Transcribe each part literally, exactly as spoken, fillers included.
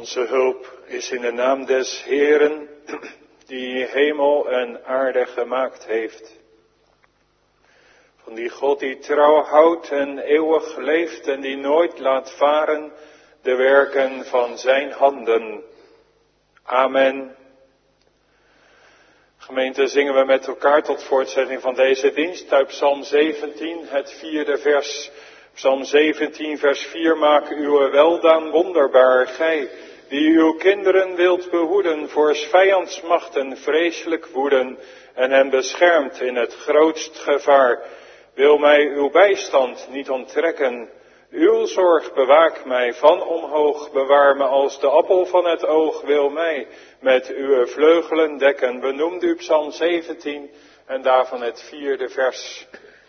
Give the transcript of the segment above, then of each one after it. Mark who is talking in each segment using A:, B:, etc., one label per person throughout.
A: Onze hulp is in de naam des Heeren, die hemel en aarde gemaakt heeft. Van die God die trouw houdt en eeuwig leeft en die nooit laat varen de werken van zijn handen. Amen. Gemeente, zingen we met elkaar tot voortzetting van deze dienst uit Psalm zeventien, het vierde vers. Psalm zeventien, vers vier, maak uw weldaan wonderbaar, gij die uw kinderen wilt behoeden voor 's vijands machten vreselijk woeden en hen beschermt in het grootst gevaar. Wil mij uw bijstand niet onttrekken, uw zorg bewaak mij van omhoog, bewaar me als de appel van het oog, wil mij met uw vleugelen dekken. Benoemd u Psalm zeventien en daarvan het vierde vers.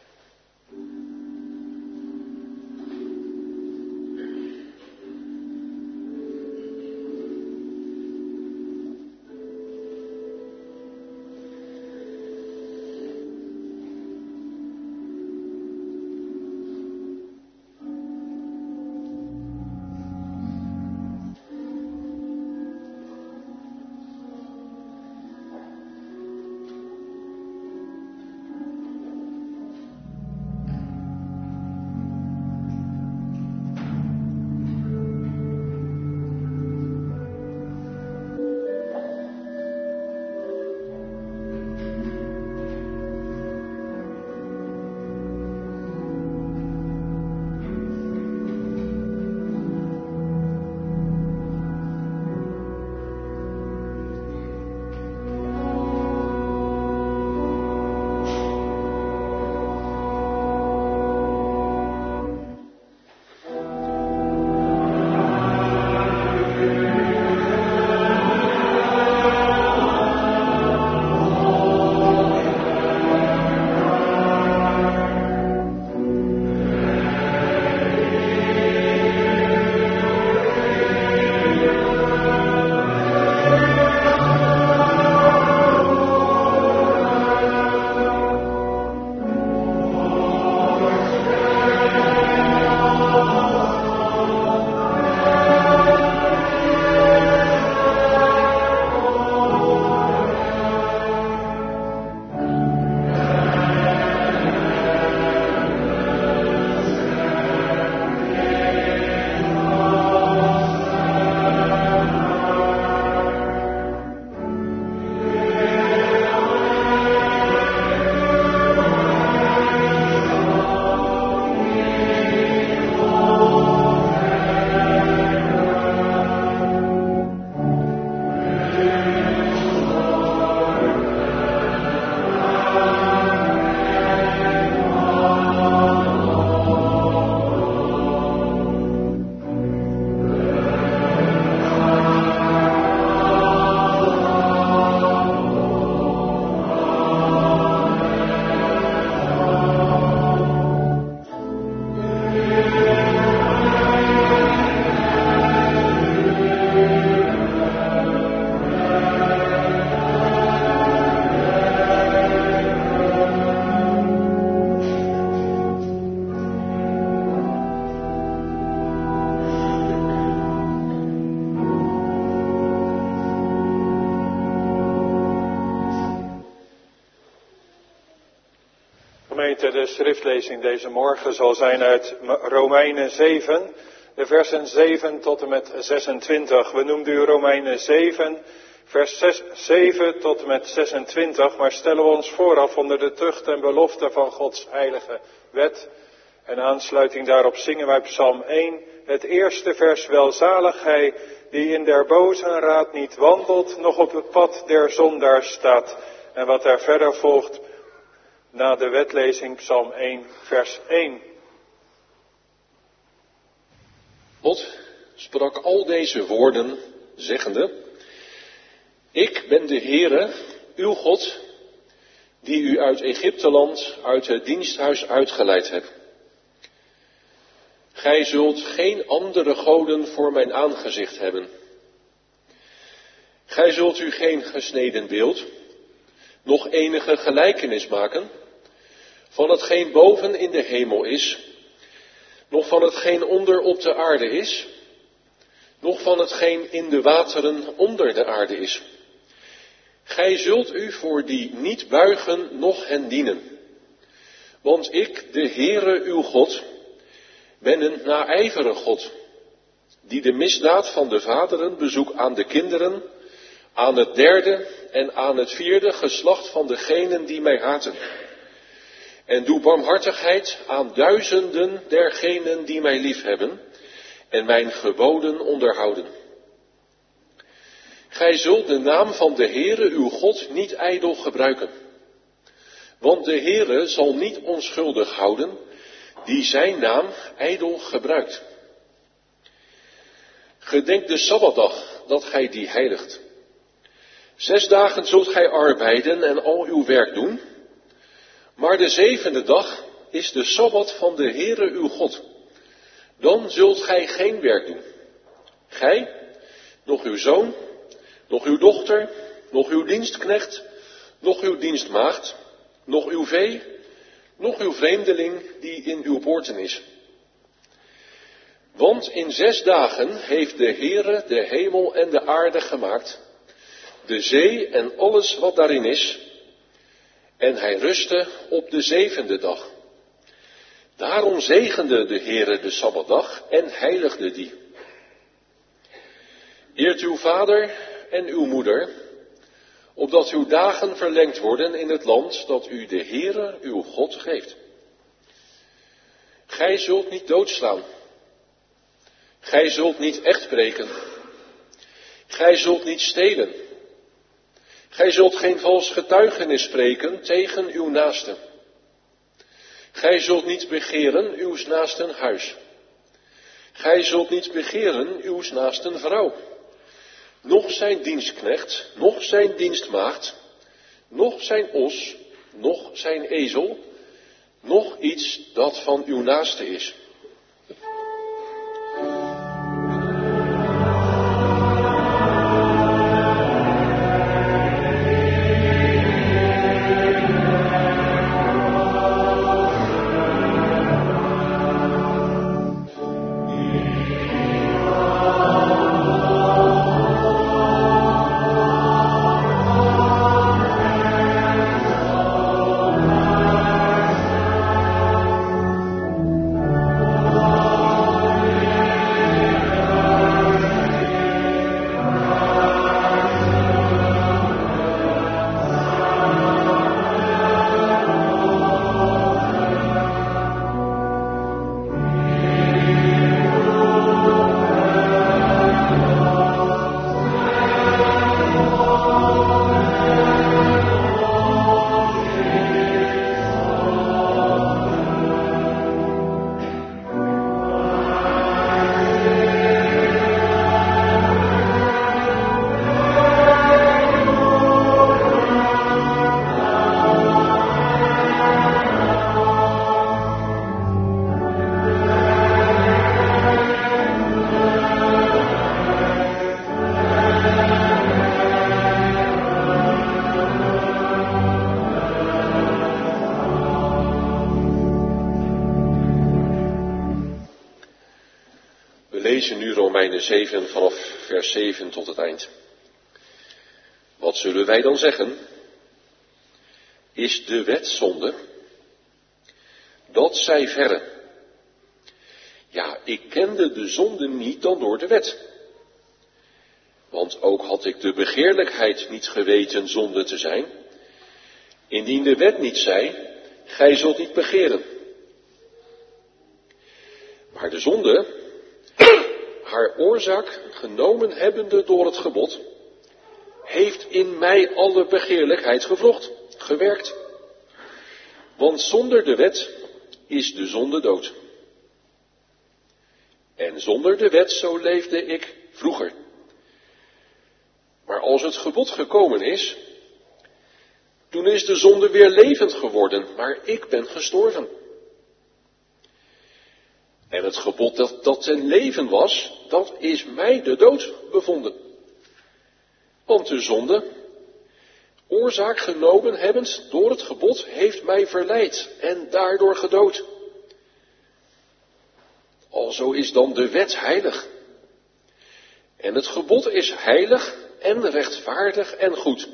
A: De schriftlezing deze morgen zal zijn uit Romeinen zeven, de versen zeven tot en met zesentwintig. We noemden u Romeinen zeven, vers zeven tot en met zesentwintig, maar stellen we ons vooraf onder de tucht en belofte van Gods heilige wet. En aansluiting daarop zingen wij Psalm één, het eerste vers, welzalig hij die in der bozen raad niet wandelt, nog op het pad der zondaar staat. En wat daar verder volgt, na de wetlezing Psalm één, vers één.
B: God sprak al deze woorden, zeggende: Ik ben de Heere, uw God, die u uit Egypteland, uit het diensthuis uitgeleid heb. Gij zult geen andere goden voor mijn aangezicht hebben. Gij zult u geen gesneden beeld, nog enige gelijkenis maken van hetgeen boven in de hemel is, nog van hetgeen onder op de aarde is, nog van hetgeen in de wateren onder de aarde is. Gij zult u voor die niet buigen, noch hen dienen. Want ik, de Heere uw God, ben een naijvere God, die de misdaad van de vaderen bezoekt aan de kinderen, aan het derde en aan het vierde geslacht van degenen die mij haten. En doe barmhartigheid aan duizenden dergenen die mij liefhebben en mijn geboden onderhouden. Gij zult de naam van de Heere uw God niet ijdel gebruiken. Want de Heere zal niet onschuldig houden die zijn naam ijdel gebruikt. Gedenk de Sabbatdag dat gij die heiligt. Zes dagen zult gij arbeiden en al uw werk doen. Maar de zevende dag is de Sabbat van de Heere uw God. Dan zult gij geen werk doen. Gij, nog uw zoon, nog uw dochter, nog uw dienstknecht, nog uw dienstmaagd, nog uw vee, nog uw vreemdeling die in uw poorten is. Want in zes dagen heeft de Heere de hemel en de aarde gemaakt, de zee en alles wat daarin is, en hij rustte op de zevende dag. Daarom zegende de Heere de Sabbatdag en heiligde die. Eert uw vader en uw moeder, opdat uw dagen verlengd worden in het land dat u de Heere uw God geeft. Gij zult niet doodslaan. Gij zult niet echtbreken. Gij zult niet stelen. Gij zult geen vals getuigenis spreken tegen uw naaste. Gij zult niet begeren uws naasten huis. Gij zult niet begeren uws naasten vrouw. Noch zijn dienstknecht, noch zijn dienstmaagd, noch zijn os, noch zijn ezel, noch iets dat van uw naaste is. lezen nu Romeinen zeven vanaf vers zeven tot het eind. Wat zullen wij dan zeggen? Is de wet zonde? Dat zij verre. Ja, ik kende de zonde niet dan door de wet. Want ook had ik de begeerlijkheid niet geweten zonde te zijn, indien de wet niet zei, gij zult niet begeren. Maar de zonde, haar oorzaak genomen hebbende door het gebod, heeft in mij alle begeerlijkheid gevrocht, gewerkt. Want zonder de wet is de zonde dood. En zonder de wet, zo leefde ik vroeger. Maar als het gebod gekomen is, toen is de zonde weer levend geworden, maar ik ben gestorven. En het gebod dat, dat ten leven was, dat is mij de dood bevonden. Want de zonde, oorzaak genomen hebbend door het gebod, heeft mij verleid en daardoor gedood. Alzo is dan de wet heilig. En het gebod is heilig en rechtvaardig en goed.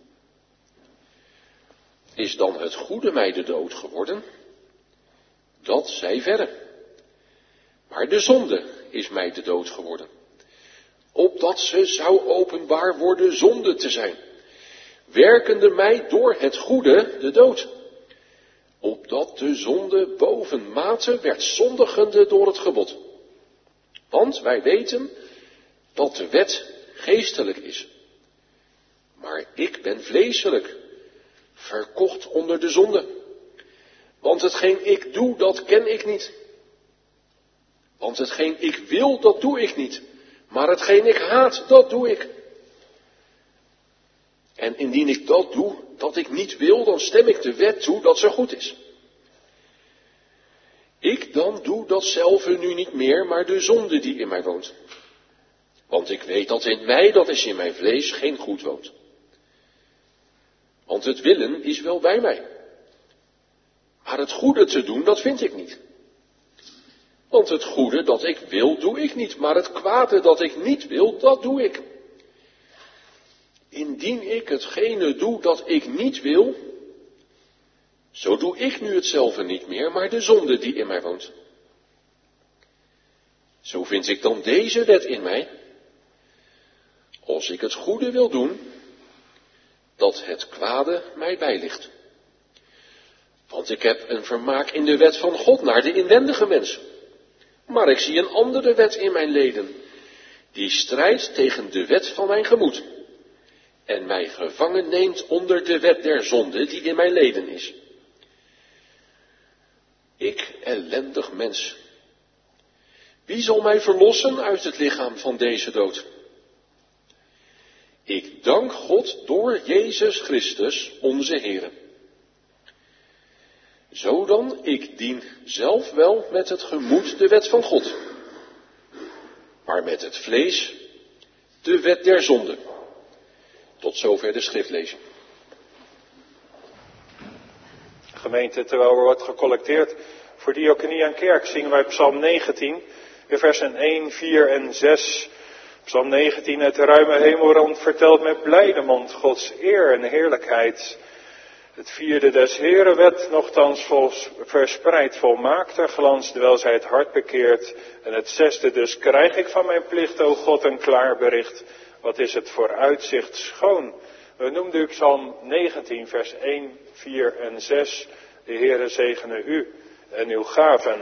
B: Is dan het goede mij de dood geworden? Dat zij verre. Maar de zonde is mij de dood geworden. Opdat ze zou openbaar worden zonde te zijn. Werkende mij door het goede de dood. Opdat de zonde bovenmate werd zondigende door het gebod. Want wij weten dat de wet geestelijk is. Maar ik ben vleeselijk, verkocht onder de zonde. Want hetgeen ik doe, dat ken ik niet. Want hetgeen ik wil, dat doe ik niet. Maar hetgeen ik haat, dat doe ik. En indien ik dat doe, dat ik niet wil, dan stem ik de wet toe dat ze goed is. Ik dan doe datzelfde nu niet meer, maar de zonde die in mij woont. Want ik weet dat in mij, dat is in mijn vlees, geen goed woont. Want het willen is wel bij mij. Maar het goede te doen, dat vind ik niet. Want het goede dat ik wil, doe ik niet. Maar het kwade dat ik niet wil, dat doe ik. Indien ik hetgene doe dat ik niet wil, zo doe ik nu hetzelfde niet meer, maar de zonde die in mij woont. Zo vind ik dan deze wet in mij. Als ik het goede wil doen, dat het kwade mij bijligt. Want ik heb een vermaak in de wet van God naar de inwendige mens. Maar ik zie een andere wet in mijn leden, die strijdt tegen de wet van mijn gemoed. En mij gevangen neemt onder de wet der zonde die in mijn leden is. Ik, ellendig mens. Wie zal mij verlossen uit het lichaam van deze dood? Ik dank God door Jezus Christus, onze Heere. Zo dan, ik dien zelf wel met het gemoed de wet van God, maar met het vlees de wet der zonde. Tot zover de schriftlezing.
A: Gemeente, terwijl er wordt gecollecteerd voor diaconie en kerk, zingen wij Psalm negentien, de versen één, vier en zes. Psalm negentien, het ruime hemelrand vertelt met blijde mond Gods eer en heerlijkheid. Het vierde des Heeren wet, nochtans vol, verspreid volmaakter glans, terwijl zij het hart bekeert. En het zesde, dus krijg ik van mijn plicht, o God, een klaar bericht. Wat is het vooruitzicht schoon. We noemden u Psalm negentien, vers één, vier en zes. De Heere zegene u en uw gaven.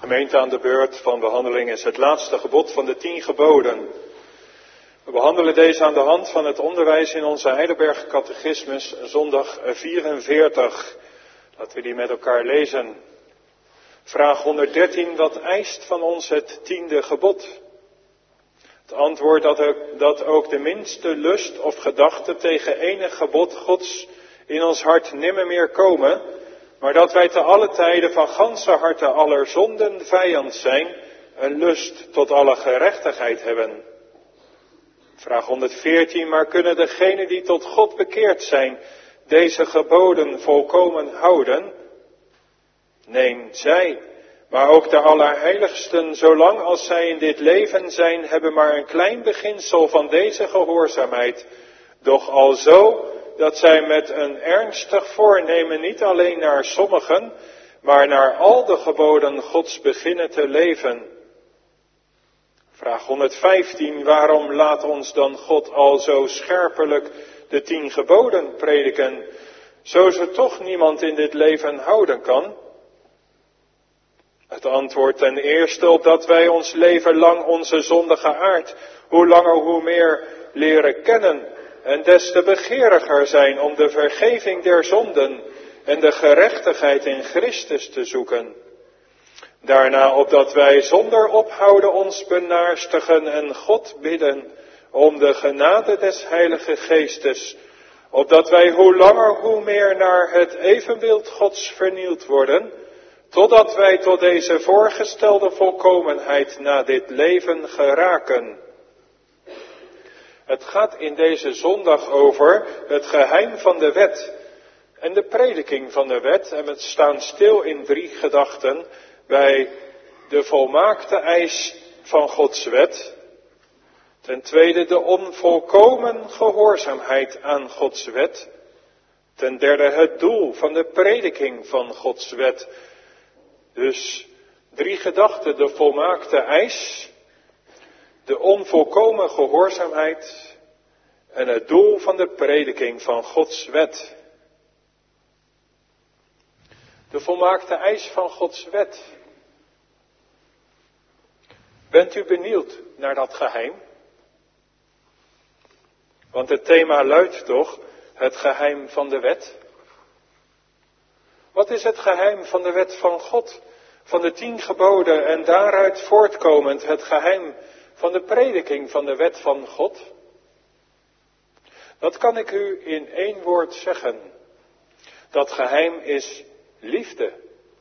A: Gemeente, aan de beurt van behandeling is het laatste gebod van de tien geboden. We behandelen deze aan de hand van het onderwijs in onze Heidelberg Catechismus, zondag vierenveertig. Laten we die met elkaar lezen. Vraag honderddertien, wat eist van ons het tiende gebod? Het antwoord dat, er, dat ook de minste lust of gedachte tegen enig gebod Gods in ons hart nimmer meer komen, maar dat wij te alle tijden van ganse harte aller zonden vijand zijn, een lust tot alle gerechtigheid hebben. Vraag honderdveertien, maar kunnen degenen die tot God bekeerd zijn, deze geboden volkomen houden? Nee, zij, maar ook de allerheiligsten, zolang als zij in dit leven zijn, hebben maar een klein beginsel van deze gehoorzaamheid, doch al zo dat zij met een ernstig voornemen niet alleen naar sommigen, maar naar al de geboden Gods beginnen te leven. Vraag honderdvijftien, waarom laat ons dan God al zo scherpelijk de tien geboden prediken, zo ze toch niemand in dit leven houden kan? Het antwoord ten eerste, opdat wij ons leven lang onze zondige aard, hoe langer hoe meer leren kennen, en des te begeeriger zijn om de vergeving der zonden en de gerechtigheid in Christus te zoeken. Daarna opdat wij zonder ophouden ons benaarstigen en God bidden om de genade des Heilige Geestes, opdat wij hoe langer hoe meer naar het evenbeeld Gods vernieuwd worden, totdat wij tot deze voorgestelde volkomenheid na dit leven geraken. Het gaat in deze zondag over het geheim van de wet en de prediking van de wet. En we staan stil in drie gedachten bij de volmaakte eis van Gods wet. Ten tweede de onvolkomen gehoorzaamheid aan Gods wet. Ten derde het doel van de prediking van Gods wet. Dus drie gedachten, de volmaakte eis, de onvolkomen gehoorzaamheid en het doel van de prediking van Gods wet. De volmaakte eis van Gods wet. Bent u benieuwd naar dat geheim? Want het thema luidt toch, het geheim van de wet. Wat is het geheim van de wet van God? Van de tien geboden en daaruit voortkomend het geheim van de prediking van de wet van God? Dat kan ik u in één woord zeggen. Dat geheim is liefde.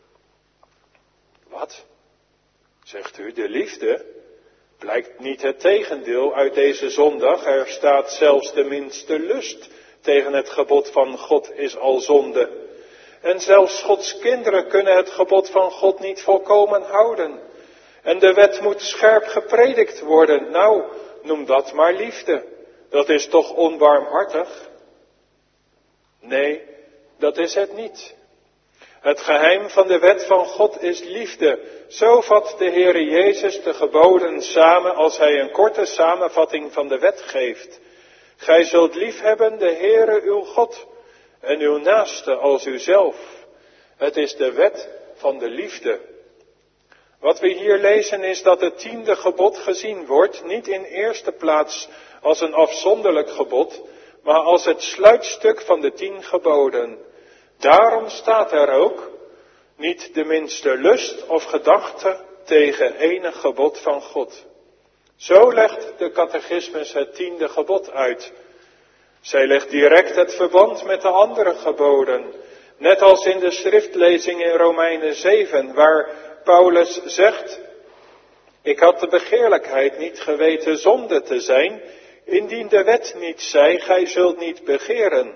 A: Wat? Zegt u, de liefde? Blijkt niet het tegendeel uit deze zondag. Er staat zelfs de minste lust tegen het gebod van God is al zonde. En zelfs Gods kinderen kunnen het gebod van God niet volkomen houden. En de wet moet scherp gepredikt worden. Nou, noem dat maar liefde. Dat is toch onbarmhartig? Nee, dat is het niet. Het geheim van de wet van God is liefde. Zo vat de Heere Jezus de geboden samen als hij een korte samenvatting van de wet geeft. Gij zult liefhebben de Heere uw God en uw naaste als uzelf. Het is de wet van de liefde. Wat we hier lezen is dat het tiende gebod gezien wordt, niet in eerste plaats als een afzonderlijk gebod, maar als het sluitstuk van de tien geboden. Daarom staat er ook, niet de minste lust of gedachte tegen enig gebod van God. Zo legt de catechismus het tiende gebod uit. Zij legt direct het verband met de andere geboden, net als in de schriftlezing in Romeinen zeven, waar Paulus zegt, ik had de begeerlijkheid niet geweten zonde te zijn, indien de wet niet zei, gij zult niet begeren.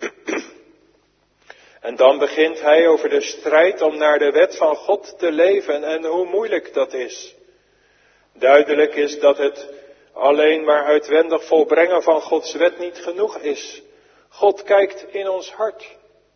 A: En dan begint hij over de strijd om naar de wet van God te leven en hoe moeilijk dat is. Duidelijk is dat het alleen maar uitwendig volbrengen van Gods wet niet genoeg is. God kijkt in ons hart.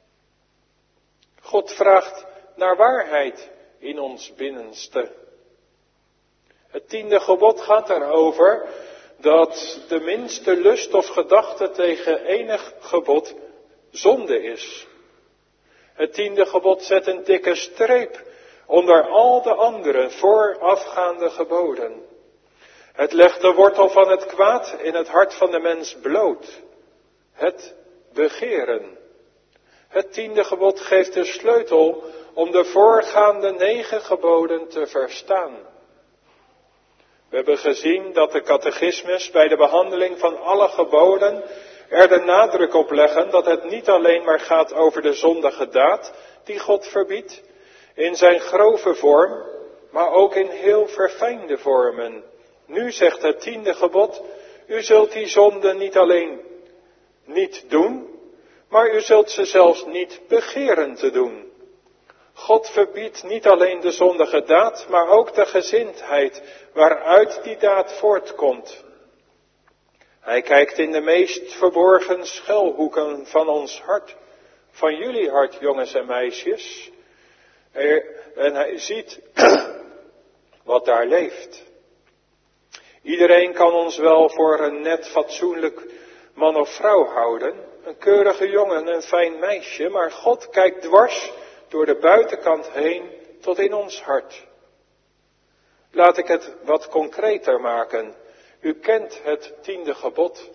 A: God vraagt naar waarheid in ons binnenste. Het tiende gebod gaat erover dat de minste lust of gedachte tegen enig gebod zonde is. Het tiende gebod zet een dikke streep onder al de andere voorafgaande geboden. Het legt de wortel van het kwaad in het hart van de mens bloot. Het begeren. Het tiende gebod geeft de sleutel om de voorgaande negen geboden te verstaan. We hebben gezien dat de catechismus bij de behandeling van alle geboden er de nadruk op leggen dat het niet alleen maar gaat over de zondige daad die God verbiedt, in zijn grove vorm, maar ook in heel verfijnde vormen. Nu zegt het tiende gebod, u zult die zonde niet alleen niet doen, maar u zult ze zelfs niet begeren te doen. God verbiedt niet alleen de zondige daad, maar ook de gezindheid waaruit die daad voortkomt. Hij kijkt in de meest verborgen schuilhoeken van ons hart, van jullie hart, jongens en meisjes. En hij ziet wat daar leeft. Iedereen kan ons wel voor een net fatsoenlijk man of vrouw houden, een keurige jongen, een fijn meisje, maar God kijkt dwars door de buitenkant heen tot in ons hart. Laat ik het wat concreter maken. U kent het tiende gebod.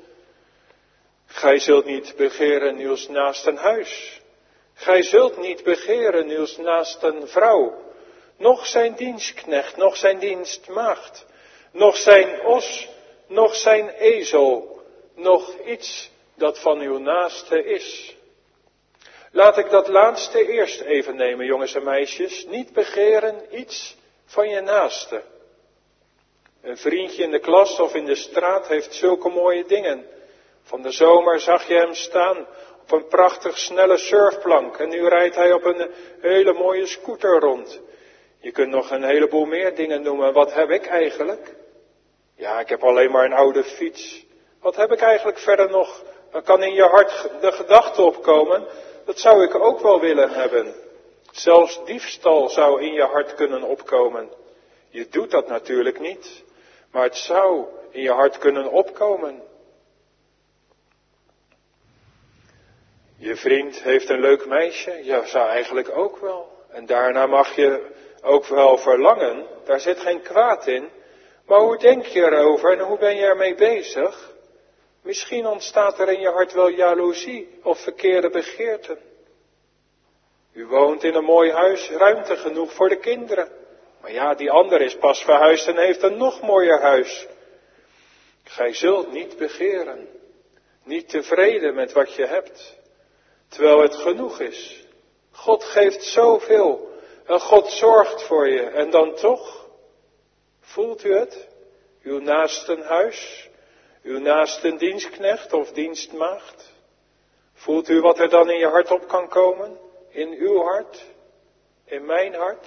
A: Gij zult niet begeren uws naasten huis. Gij zult niet begeren uws naasten vrouw. Nog zijn dienstknecht, nog zijn dienstmaagd. Nog zijn os, nog zijn ezel. Nog iets dat van uw naaste is. Laat ik dat laatste eerst even nemen, jongens en meisjes. Niet begeren iets van je naaste. Een vriendje in de klas of in de straat heeft zulke mooie dingen. Van de zomer zag je hem staan op een prachtig snelle surfplank. En nu rijdt hij op een hele mooie scooter rond. Je kunt nog een heleboel meer dingen noemen. Wat heb ik eigenlijk? Ja, ik heb alleen maar een oude fiets. Wat heb ik eigenlijk verder nog? Dan kan in je hart de gedachte opkomen. Dat zou ik ook wel willen hebben. Zelfs diefstal zou in je hart kunnen opkomen. Je doet dat natuurlijk niet. Maar het zou in je hart kunnen opkomen. Je vriend heeft een leuk meisje. Ja, zou eigenlijk ook wel. En daarna mag je ook wel verlangen. Daar zit geen kwaad in. Maar hoe denk je erover en hoe ben je ermee bezig? Misschien ontstaat er in je hart wel jaloezie of verkeerde begeerten. U woont in een mooi huis, ruimte genoeg voor de kinderen. Maar ja, die ander is pas verhuisd en heeft een nog mooier huis. Gij zult niet begeren, niet tevreden met wat je hebt, terwijl het genoeg is. God geeft zoveel en God zorgt voor je en dan toch, voelt u het? Uw naasten huis, uw naasten dienstknecht of dienstmaagd. Voelt u wat er dan in je hart op kan komen? In uw hart? In mijn hart?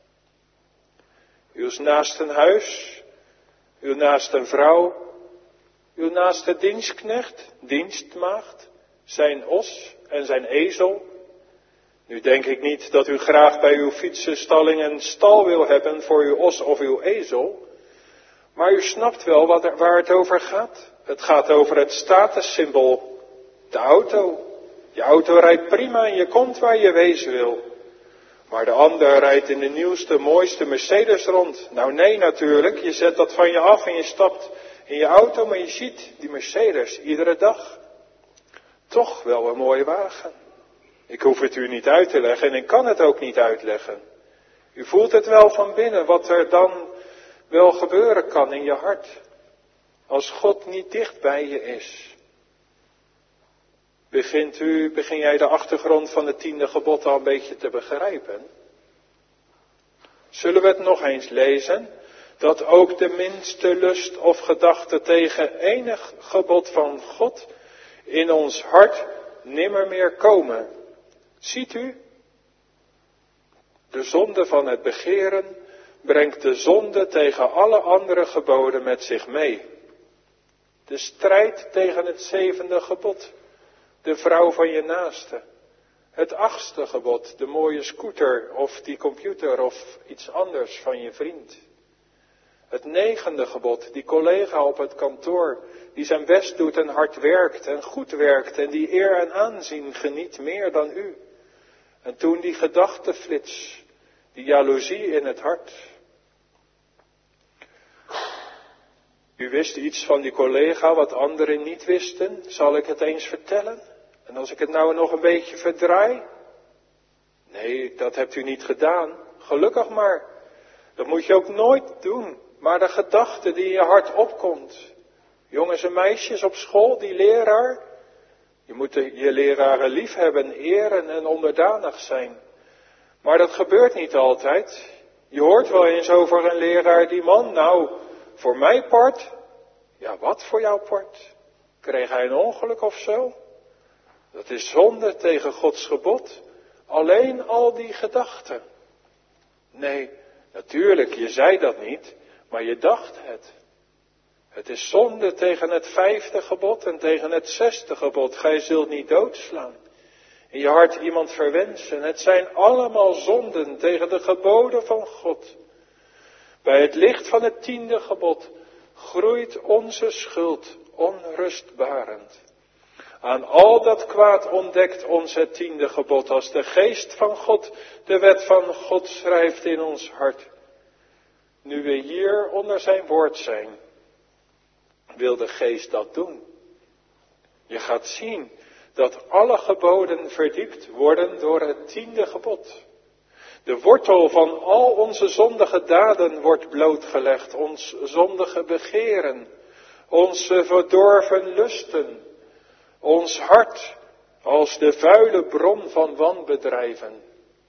A: Uw naasten huis, uw naasten vrouw, uw naaste dienstknecht, dienstmaagd, zijn os en zijn ezel. Nu denk ik niet dat u graag bij uw fietsenstalling een stal wil hebben voor uw os of uw ezel. Maar u snapt wel wat er, waar het over gaat. Het gaat over het statussymbool, de auto. Je auto rijdt prima en je komt waar je wezen wil. Maar de ander rijdt in de nieuwste, mooiste Mercedes rond. Nou nee natuurlijk, je zet dat van je af en je stapt in je auto, maar je ziet die Mercedes iedere dag. Toch wel een mooie wagen. Ik hoef het u niet uit te leggen en ik kan het ook niet uitleggen. U voelt het wel van binnen, wat er dan wel gebeuren kan in je hart. Als God niet dicht bij je is. Begint u, begin jij de achtergrond van het tiende gebod al een beetje te begrijpen? Zullen we het nog eens lezen? Dat ook de minste lust of gedachte tegen enig gebod van God in ons hart nimmer meer komen. Ziet u? De zonde van het begeren brengt de zonde tegen alle andere geboden met zich mee. De strijd tegen het zevende gebod. De vrouw van je naaste. Het achtste gebod, de mooie scooter of die computer of iets anders van je vriend. Het negende gebod, die collega op het kantoor die zijn best doet en hard werkt en goed werkt en die eer en aanzien geniet meer dan u. En toen die gedachtenflits Die jaloezie in het hart. U wist iets van die collega wat anderen niet wisten. Zal ik het eens vertellen? En als ik het nou nog een beetje verdraai? Nee, dat hebt u niet gedaan. Gelukkig maar. Dat moet je ook nooit doen. Maar de gedachte die in je hart opkomt. Jongens en meisjes op school, die leraar. Je moet je leraren lief hebben, eren en onderdanig zijn. Maar dat gebeurt niet altijd. Je hoort wel eens over een leraar, die man, nou, voor mijn part. Ja, wat voor jouw part? Kreeg hij een ongeluk of zo? Dat is zonde tegen Gods gebod. Alleen al die gedachten. Nee, natuurlijk, je zei dat niet, maar je dacht het. Het is zonde tegen het vijfde gebod en tegen het zesde gebod. Gij zult niet doodslaan. In je hart iemand verwensen. Het zijn allemaal zonden tegen de geboden van God. Bij het licht van het tiende gebod groeit onze schuld onrustbarend. Aan al dat kwaad ontdekt ons het tiende gebod als de geest van God, de wet van God schrijft in ons hart. Nu we hier onder zijn woord zijn, wil de geest dat doen. Je gaat zien dat alle geboden verdiept worden door het tiende gebod. De wortel van al onze zondige daden wordt blootgelegd, ons zondige begeren, onze verdorven lusten, ons hart als de vuile bron van wanbedrijven.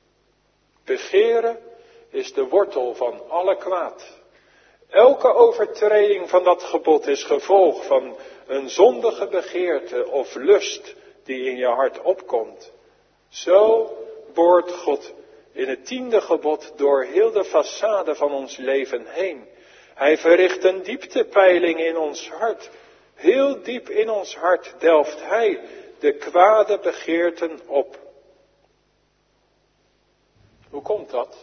A: Begeren is de wortel van alle kwaad. Elke overtreding van dat gebod is gevolg van een zondige begeerte of lust die in je hart opkomt. Zo boort God in het tiende gebod door heel de façade van ons leven heen. Hij verricht een dieptepeiling in ons hart. Heel diep in ons hart delft hij de kwade begeerten op. Hoe komt dat?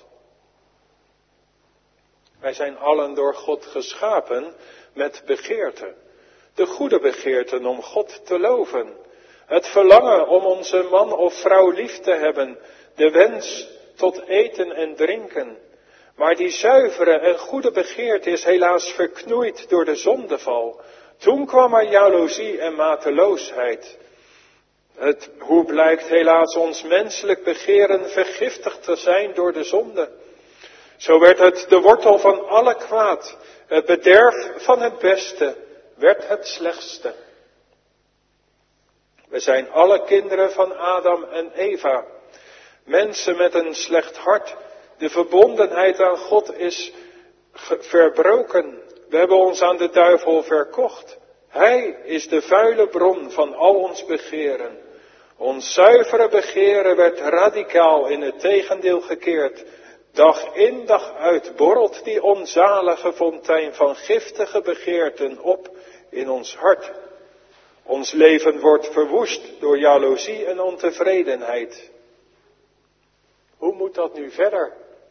A: Wij zijn allen door God geschapen met begeerten. De goede begeerten om God te loven. Het verlangen om onze man of vrouw lief te hebben. De wens tot eten en drinken. Maar die zuivere en goede begeerte is helaas verknoeid door de zondeval. Toen kwam er jaloezie en mateloosheid. Het, hoe blijkt helaas ons menselijk begeren vergiftigd te zijn door de zonde. Zo werd het de wortel van alle kwaad. Het bederf van het beste werd het slechtste. We zijn alle kinderen van Adam en Eva. Mensen met een slecht hart. De verbondenheid aan God is verbroken. We hebben ons aan de duivel verkocht. Hij is de vuile bron van al ons begeren. Ons zuivere begeren werd radicaal in het tegendeel gekeerd. Dag in dag uit borrelt die onzalige fontein van giftige begeerten op in ons hart. Ons leven wordt verwoest door jaloezie en ontevredenheid. Hoe moet dat nu verder?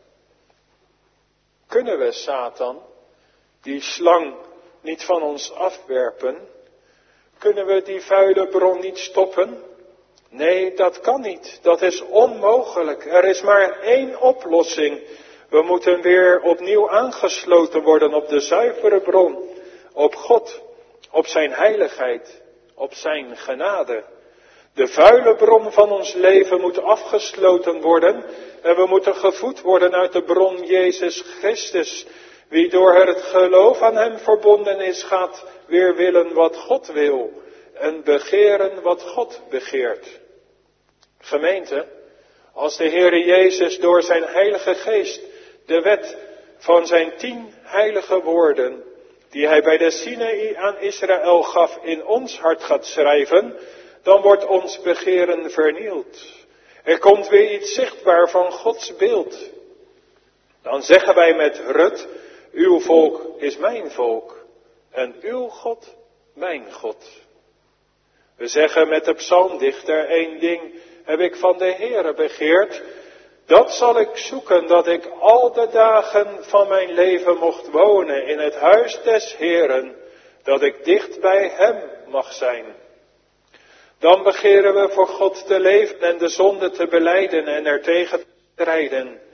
A: Kunnen we Satan, die slang, niet van ons afwerpen? Kunnen we die vuile bron niet stoppen? Nee, dat kan niet. Dat is onmogelijk. Er is maar één oplossing. We moeten weer opnieuw aangesloten worden op de zuivere bron. Op God, op zijn heiligheid, op zijn genade. De vuile bron van ons leven moet afgesloten worden. En we moeten gevoed worden uit de bron Jezus Christus. Wie door het geloof aan hem verbonden is, gaat weer willen wat God wil. En begeren wat God begeert. Gemeente, als de Heere Jezus door zijn heilige geest de wet van zijn tien heilige woorden, die hij bij de Sinaï aan Israël gaf, in ons hart gaat schrijven, dan wordt ons begeren vernield. Er komt weer iets zichtbaar van Gods beeld. Dan zeggen wij met Rut, uw volk is mijn volk en uw God mijn God. We zeggen met de psalmdichter, één ding heb ik van de Heere begeerd, dat zal ik zoeken, dat ik al de dagen van mijn leven mocht wonen in het huis des Heeren, dat ik dicht bij hem mag zijn. Dan begeren we voor God te leven en de zonde te belijden en er tegen te strijden.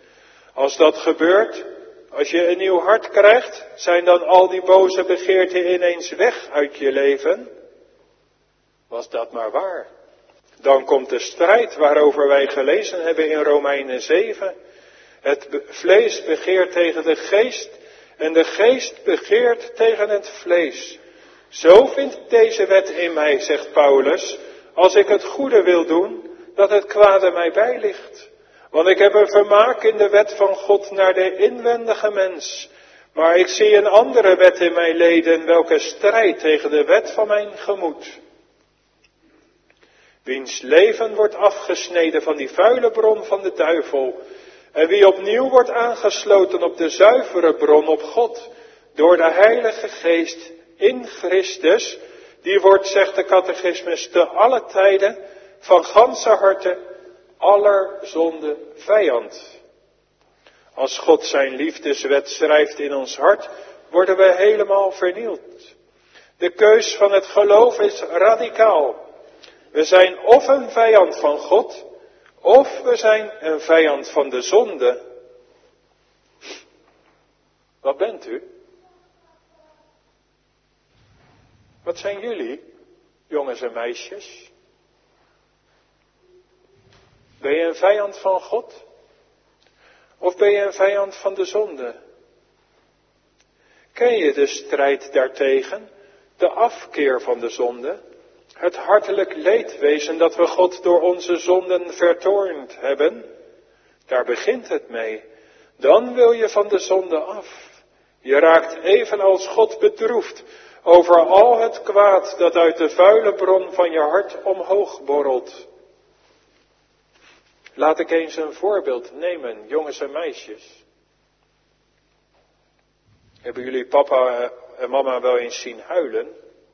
A: Als dat gebeurt, als je een nieuw hart krijgt, zijn dan al die boze begeerten ineens weg uit je leven? Was dat maar waar. Dan komt de strijd waarover wij gelezen hebben in Romeinen zeven. Het vlees begeert tegen de geest en de geest begeert tegen het vlees. Zo vindt deze wet in mij, zegt Paulus, als ik het goede wil doen, dat het kwade mij bijligt. Want ik heb een vermaak in de wet van God naar de inwendige mens. Maar ik zie een andere wet in mijn leden, welke strijdt tegen de wet van mijn gemoed. Wiens leven wordt afgesneden van die vuile bron van de duivel. En wie opnieuw wordt aangesloten op de zuivere bron op God, door de Heilige Geest in Christus, die wordt, zegt de catechismus, te alle tijden, van ganse harte, aller zonde vijand. Als God zijn liefdeswet schrijft in ons hart, worden we helemaal vernield. De keus van het geloof is radicaal. We zijn of een vijand van God, of we zijn een vijand van de zonde. Wat bent u? Wat zijn jullie, jongens en meisjes? Ben je een vijand van God? Of ben je een vijand van de zonde? Ken je de strijd daartegen, de afkeer van de zonde? Het hartelijk leedwezen dat we God door onze zonden vertoornd hebben? Daar begint het mee. Dan wil je van de zonde af. Je raakt evenals God bedroefd over al het kwaad dat uit de vuile bron van je hart omhoog borrelt. Laat ik eens een voorbeeld nemen, jongens en meisjes. Hebben jullie papa en mama wel eens zien huilen?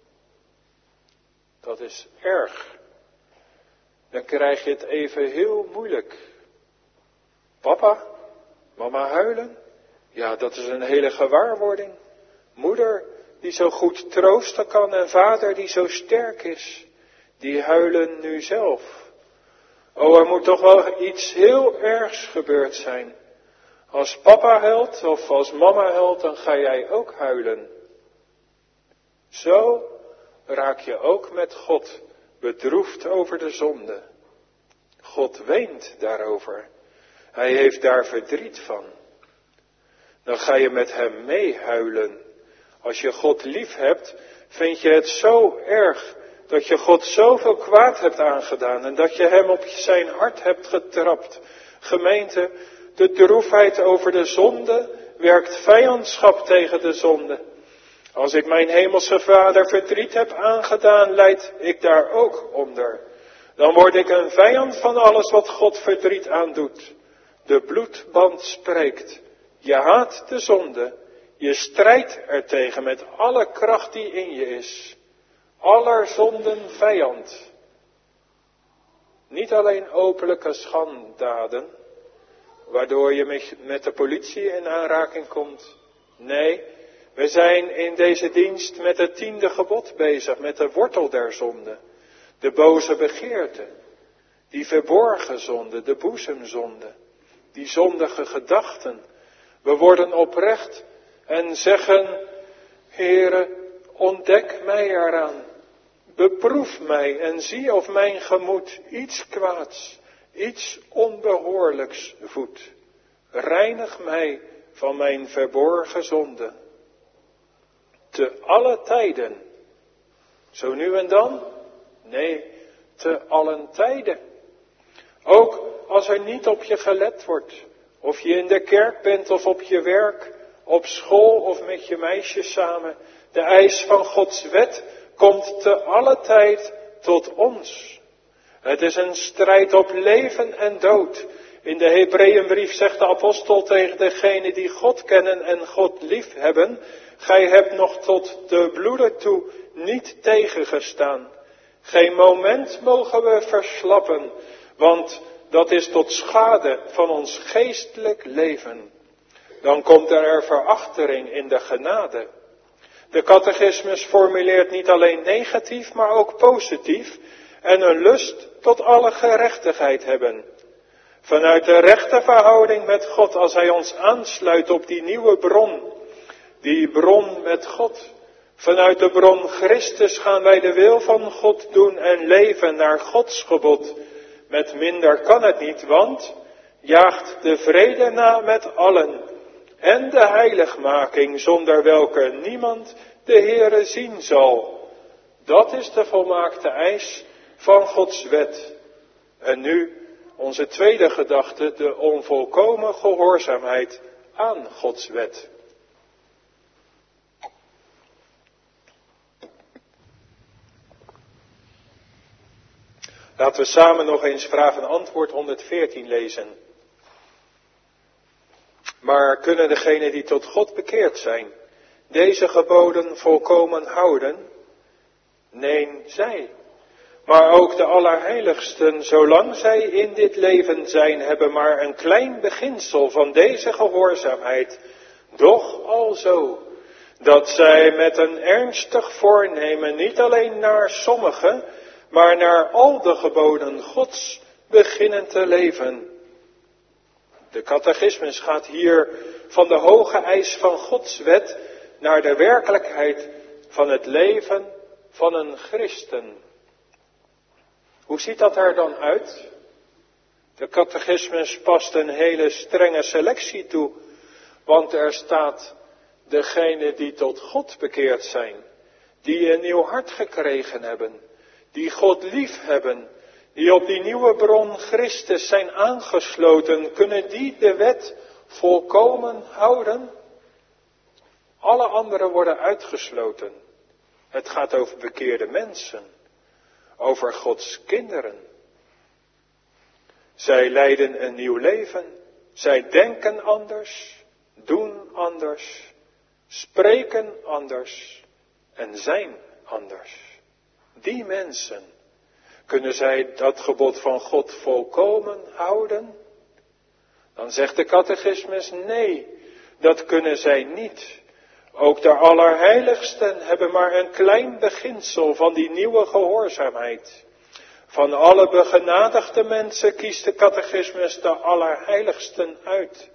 A: Dat is erg. Dan krijg je het even heel moeilijk. Papa, mama huilen? Ja, dat is een hele gewaarwording. Moeder die zo goed troosten kan en vader die zo sterk is, die huilen nu zelf. Oh, er moet toch wel iets heel ergs gebeurd zijn. Als papa huilt of als mama huilt, dan ga jij ook huilen. Zo raak je ook met God bedroefd over de zonde. God weent daarover. Hij heeft daar verdriet van. Dan ga je met hem meehuilen. Als je God lief hebt, vind je het zo erg dat je God zoveel kwaad hebt aangedaan en dat je hem op zijn hart hebt getrapt. Gemeente, de droefheid over de zonde werkt vijandschap tegen de zonde. Als ik mijn hemelse Vader verdriet heb aangedaan, lijd ik daar ook onder. Dan word ik een vijand van alles wat God verdriet aandoet. De bloedband spreekt. Je haat de zonde. Je strijdt ertegen met alle kracht die in je is. Aller zonden vijand. Niet alleen openlijke schandaden, waardoor je met de politie in aanraking komt. Nee, we zijn in deze dienst met het tiende gebod bezig, met de wortel der zonde. De boze begeerte, die verborgen zonde, de boezemzonde, die zondige gedachten. We worden oprecht en zeggen, Heere, ontdek mij eraan. Beproef mij en zie of mijn gemoed iets kwaads, iets onbehoorlijks voedt. Reinig mij van mijn verborgen zonde. Te alle tijden. Zo nu en dan? Nee, te allen tijden. Ook als er niet op je gelet wordt. Of je in de kerk bent of op je werk, op school of met je meisjes samen. De eis van Gods wet komt te alle tijd tot ons. Het is een strijd op leven en dood. In de Hebreeënbrief zegt de apostel tegen degenen die God kennen en God lief hebben, gij hebt nog tot de bloeden toe niet tegengestaan. Geen moment mogen we verslappen, want dat is tot schade van ons geestelijk leven. Dan komt er verachtering in de genade. De catechismus formuleert niet alleen negatief, maar ook positief en een lust tot alle gerechtigheid hebben. Vanuit de rechte verhouding met God, als Hij ons aansluit op die nieuwe bron. Die bron met God. Vanuit de bron Christus gaan wij de wil van God doen en leven naar Gods gebod. Met minder kan het niet, want jaagt de vrede na met allen. En de heiligmaking, zonder welke niemand de Heere zien zal. Dat is de volmaakte eis van Gods wet. En nu onze tweede gedachte, de onvolkomen gehoorzaamheid aan Gods wet. Laten we samen nog eens vraag en antwoord honderdveertien lezen. Maar kunnen degenen die tot God bekeerd zijn, deze geboden volkomen houden? Nee, zij. Maar ook de allerheiligsten, zolang zij in dit leven zijn, hebben maar een klein beginsel van deze gehoorzaamheid. Doch alzo, dat zij met een ernstig voornemen niet alleen naar sommige, maar naar al de geboden Gods beginnen te leven. De catechismus gaat hier van de hoge eis van Gods wet naar de werkelijkheid van het leven van een christen. Hoe ziet dat er dan uit? De catechismus past een hele strenge selectie toe, want er staat degenen die tot God bekeerd zijn, die een nieuw hart gekregen hebben, die God lief hebben, die op die nieuwe bron Christus zijn aangesloten, kunnen die de wet volkomen houden? Alle anderen worden uitgesloten. Het gaat over bekeerde mensen, over Gods kinderen. Zij leiden een nieuw leven, zij denken anders, doen anders, spreken anders en zijn anders. Die mensen, kunnen zij dat gebod van God volkomen houden? Dan zegt de catechismus, nee, dat kunnen zij niet. Ook de allerheiligsten hebben maar een klein beginsel van die nieuwe gehoorzaamheid. Van alle begenadigde mensen kiest de catechismus de allerheiligsten uit.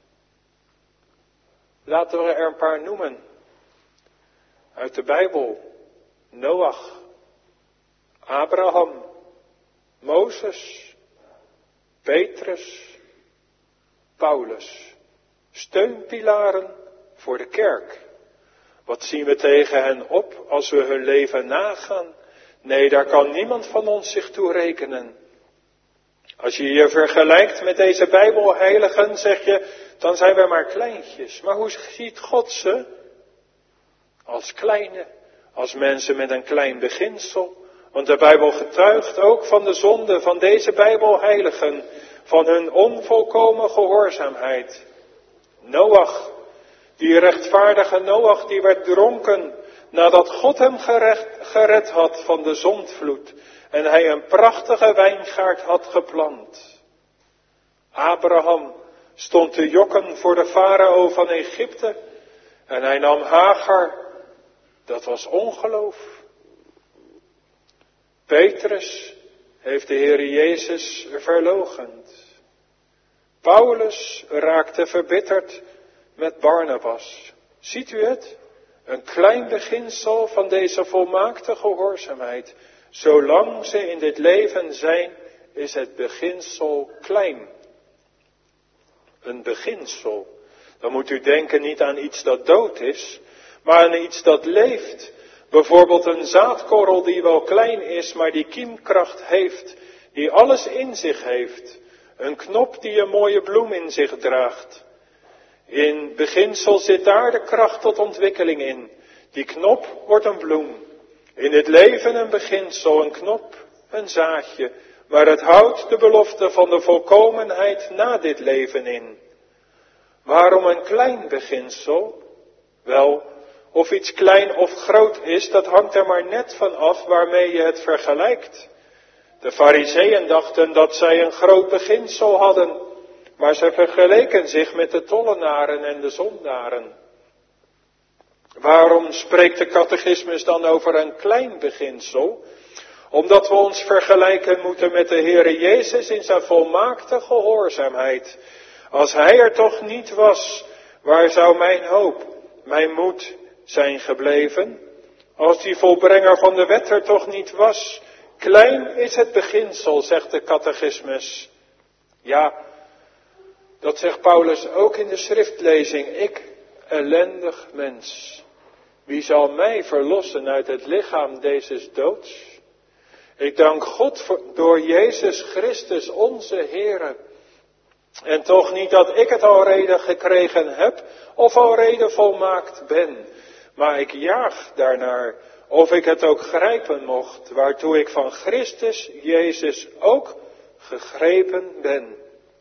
A: Laten we er een paar noemen. Uit de Bijbel. Noach. Abraham. Mozes. Petrus. Paulus. Steunpilaren voor de kerk. Wat zien we tegen hen op als we hun leven nagaan? Nee, daar kan niemand van ons zich toe rekenen. Als je je vergelijkt met deze Bijbelheiligen, zeg je, dan zijn wij maar kleintjes. Maar hoe ziet God ze? Als kleine, als mensen met een klein beginsel. Want de Bijbel getuigt ook van de zonde van deze Bijbelheiligen, van hun onvolkomen gehoorzaamheid. Noach, die rechtvaardige Noach, die werd dronken nadat God hem gerecht, gered had van de zondvloed en hij een prachtige wijngaard had geplant. Abraham stond te jokken voor de farao van Egypte en hij nam Hagar. Dat was ongeloof. Petrus heeft de Heer Jezus verloochend. Paulus raakte verbitterd met Barnabas. Ziet u het? Een klein beginsel van deze volmaakte gehoorzaamheid. Zolang ze in dit leven zijn, is het beginsel klein. Een beginsel. Dan moet u denken niet aan iets dat dood is, maar aan iets dat leeft. Bijvoorbeeld een zaadkorrel die wel klein is, maar die kiemkracht heeft, die alles in zich heeft. Een knop die een mooie bloem in zich draagt. In beginsel zit daar de kracht tot ontwikkeling in. Die knop wordt een bloem. In het leven een beginsel, een knop, een zaadje. Maar het houdt de belofte van de volkomenheid na dit leven in. Waarom een klein beginsel? Wel, of iets klein of groot is, dat hangt er maar net van af waarmee je het vergelijkt. De Farizeeën dachten dat zij een groot beginsel hadden, maar ze vergeleken zich met de tollenaren en de zondaren. Waarom spreekt de catechismus dan over een klein beginsel? Omdat we ons vergelijken moeten met de Heere Jezus in zijn volmaakte gehoorzaamheid. Als Hij er toch niet was, waar zou mijn hoop, mijn moed zijn gebleven? Als die volbrenger van de wet er toch niet was. Klein is het beginsel, zegt de catechismus. Ja, dat zegt Paulus ook in de schriftlezing. Ik, ellendig mens. Wie zal mij verlossen uit het lichaam deze doods? Ik dank God voor, door Jezus Christus onze Heere. En toch niet dat ik het alrede gekregen heb of alrede volmaakt ben. Maar ik jaag daarnaar of ik het ook grijpen mocht, waartoe ik van Christus Jezus ook gegrepen ben.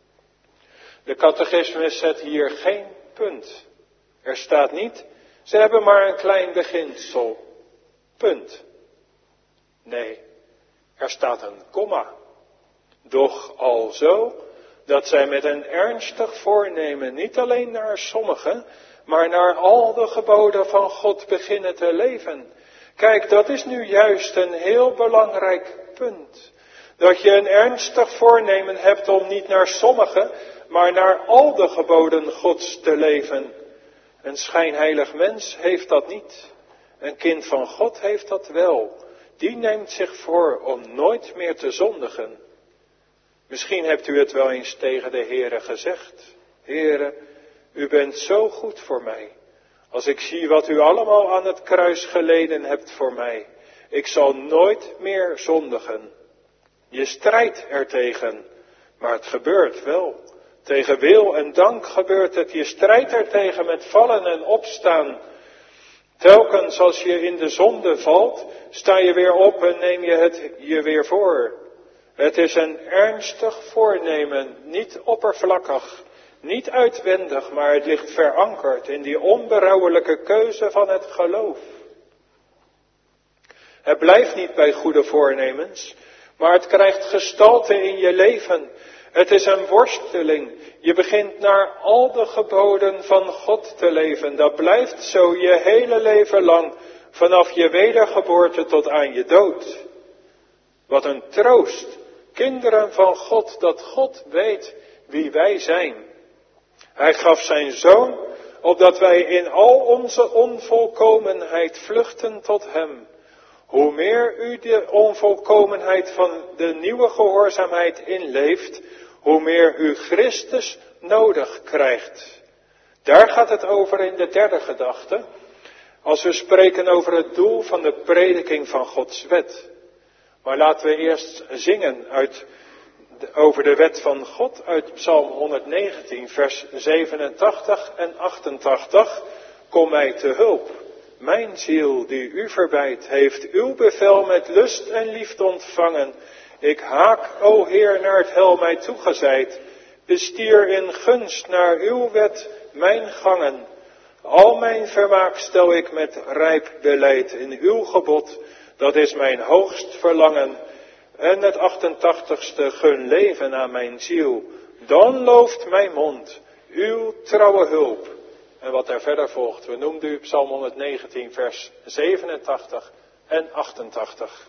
A: De catechismus zet hier geen punt. Er staat niet, ze hebben maar een klein beginsel. Punt. Nee, er staat een komma. Doch alzo dat zij met een ernstig voornemen niet alleen naar sommigen, maar naar al de geboden van God beginnen te leven. Kijk, dat is nu juist een heel belangrijk punt. Dat je een ernstig voornemen hebt om niet naar sommigen, maar naar al de geboden Gods te leven. Een schijnheilig mens heeft dat niet. Een kind van God heeft dat wel. Die neemt zich voor om nooit meer te zondigen. Misschien hebt u het wel eens tegen de Heere gezegd. Heere, u bent zo goed voor mij. Als ik zie wat u allemaal aan het kruis geleden hebt voor mij. Ik zal nooit meer zondigen. Je strijdt ertegen, maar het gebeurt wel. Tegen wil en dank gebeurt het. Je strijdt ertegen met vallen en opstaan. Telkens als je in de zonde valt, sta je weer op en neem je het je weer voor. Het is een ernstig voornemen, niet oppervlakkig, niet uitwendig, maar het ligt verankerd in die onberouwelijke keuze van het geloof. Het blijft niet bij goede voornemens, maar het krijgt gestalte in je leven. Het is een worsteling. Je begint naar al de geboden van God te leven. Dat blijft zo je hele leven lang, vanaf je wedergeboorte tot aan je dood. Wat een troost, kinderen van God, dat God weet wie wij zijn. Hij gaf zijn zoon, opdat wij in al onze onvolkomenheid vluchten tot hem. Hoe meer u de onvolkomenheid van de nieuwe gehoorzaamheid inleeft, hoe meer u Christus nodig krijgt. Daar gaat het over in de derde gedachte, als we spreken over het doel van de prediking van Gods wet. Maar laten we eerst zingen uit, over de wet van God uit Psalm honderdnegentien, vers zevenentachtig en achtentachtig. Kom mij te hulp. Mijn ziel die u verbijt, heeft uw bevel met lust en liefde ontvangen. Ik haak, o Heer, naar het heil mij toegezeid. Bestier in gunst naar uw wet mijn gangen. Al mijn vermaak stel ik met rijp beleid in uw gebod. Dat is mijn hoogst verlangen. En het achtentachtigste, gun leven aan mijn ziel. Dan looft mijn mond uw trouwe hulp. En wat er verder volgt, we noemden u Psalm honderdnegentien, vers zevenentachtig en achtentachtig.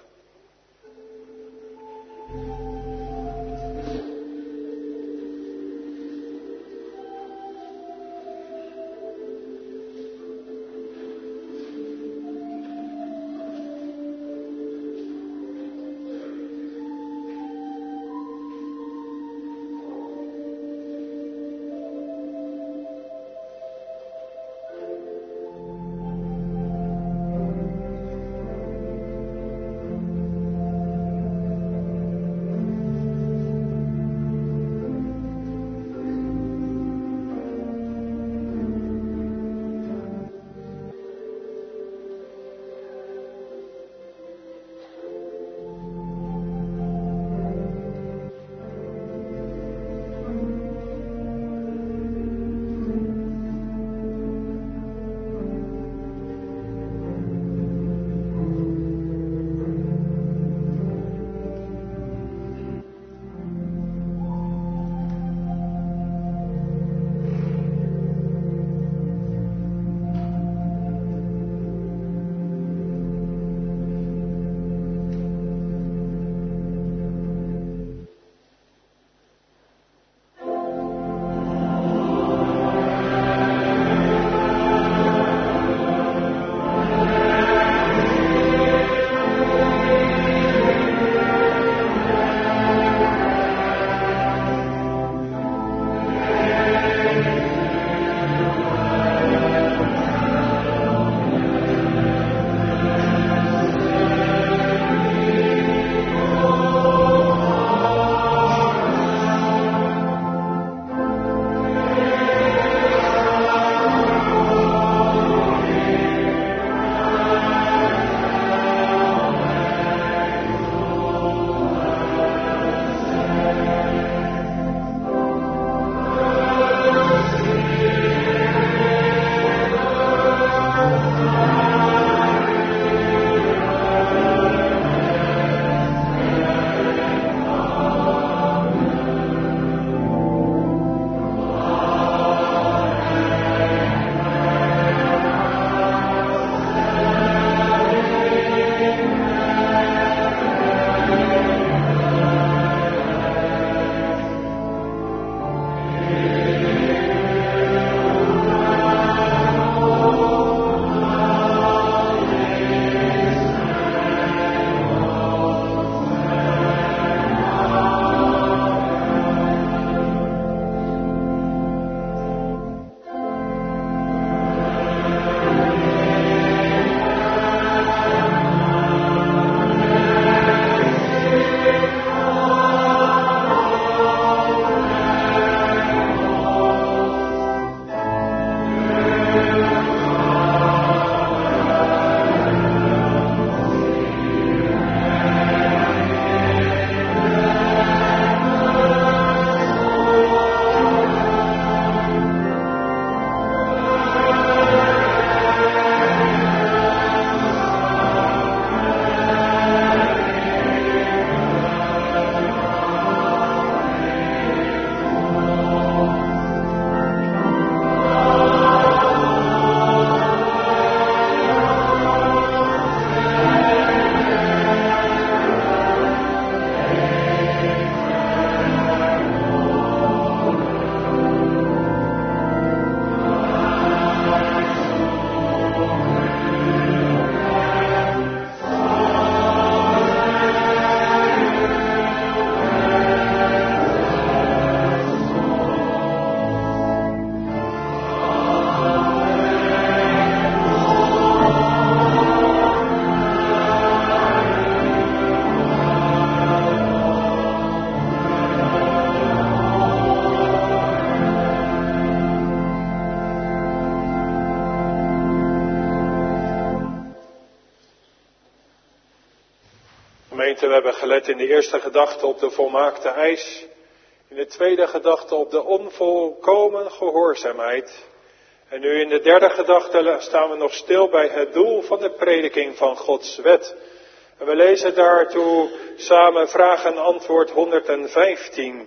A: Gemeente, we hebben gelet in de eerste gedachte op de volmaakte eis. In de tweede gedachte op de onvolkomen gehoorzaamheid. En nu in de derde gedachte staan we nog stil bij het doel van de prediking van Gods wet. En we lezen daartoe samen vraag en antwoord honderdvijftien.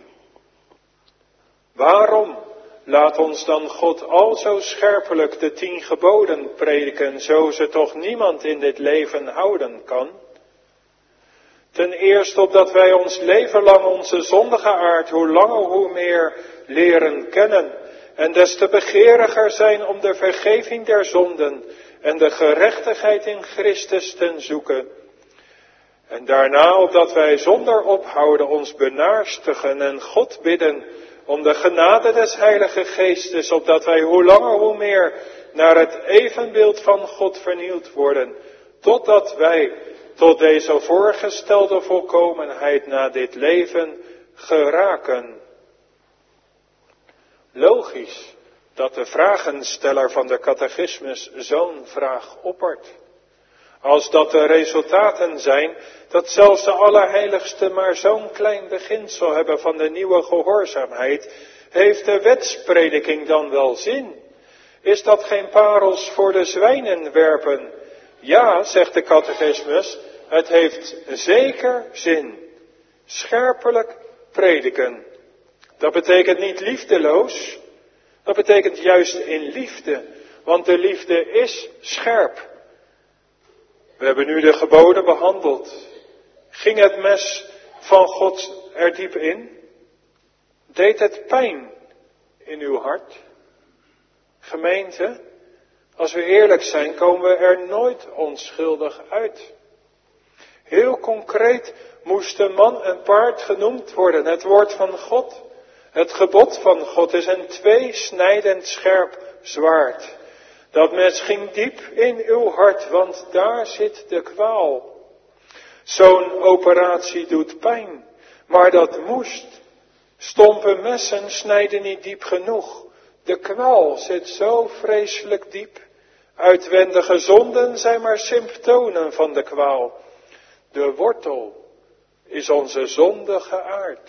A: Waarom laat ons dan God al zo scherpelijk de tien geboden prediken, zo ze toch niemand in dit leven houden kan? Ten eerste opdat wij ons leven lang onze zondige aard hoe langer hoe meer leren kennen en des te begeeriger zijn om de vergeving der zonden en de gerechtigheid in Christus ten zoeken. En daarna opdat wij zonder ophouden ons benaarstigen en God bidden om de genade des Heilige Geestes, opdat wij hoe langer hoe meer naar het evenbeeld van God vernieuwd worden, totdat wij tot deze voorgestelde volkomenheid na dit leven geraken. Logisch dat de vragensteller van de catechismus zo'n vraag oppert. Als dat de resultaten zijn dat zelfs de Allerheiligste maar zo'n klein beginsel hebben van de nieuwe gehoorzaamheid, heeft de wetsprediking dan wel zin? Is dat geen parels voor de zwijnen werpen? Ja, zegt de catechismus, het heeft zeker zin. Scherpelijk prediken. Dat betekent niet liefdeloos, dat betekent juist in liefde, want de liefde is scherp. We hebben nu de geboden behandeld. Ging het mes van God er diep in? Deed het pijn in uw hart? Gemeente, als we eerlijk zijn, komen we er nooit onschuldig uit. Heel concreet moesten man en paard genoemd worden. Het woord van God, het gebod van God is een tweesnijdend scherp zwaard. Dat mes ging diep in uw hart, want daar zit de kwaal. Zo'n operatie doet pijn, maar dat moest. Stompe messen snijden niet diep genoeg. De kwaal zit zo vreselijk diep. Uitwendige zonden zijn maar symptomen van de kwaal. De wortel is onze zondige aard.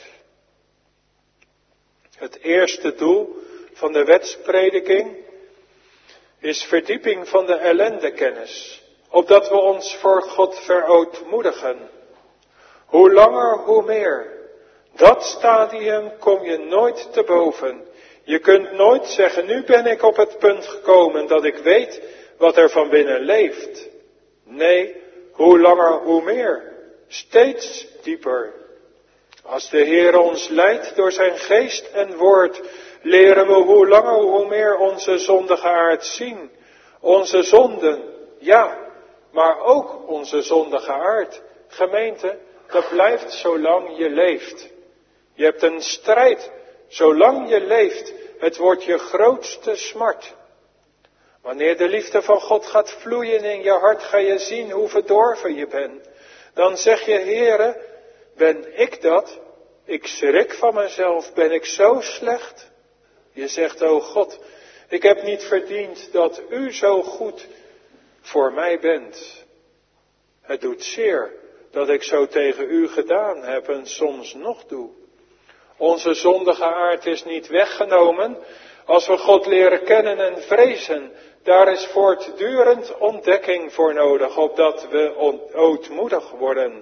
A: Het eerste doel van de wetsprediking is verdieping van de ellendekennis, opdat we ons voor God verootmoedigen. Hoe langer, hoe meer. Dat stadium kom je nooit te boven. Je kunt nooit zeggen, nu ben ik op het punt gekomen dat ik weet wat er van binnen leeft. Nee, hoe langer, hoe meer. Steeds dieper. Als de Heer ons leidt door zijn geest en woord, leren we hoe langer hoe meer onze zondige aard zien. Onze zonden, ja, maar ook onze zondige aard. Gemeente, dat blijft zolang je leeft. Je hebt een strijd, zolang je leeft. Het wordt je grootste smart. Wanneer de liefde van God gaat vloeien in je hart, ga je zien hoe verdorven je bent. Dan zeg je, Heere, ben ik dat? Ik schrik van mezelf, ben ik zo slecht? Je zegt, o God, ik heb niet verdiend dat u zo goed voor mij bent. Het doet zeer dat ik zo tegen u gedaan heb en soms nog doe. Onze zondige aard is niet weggenomen als we God leren kennen en vrezen. Daar is voortdurend ontdekking voor nodig, opdat we ootmoedig worden.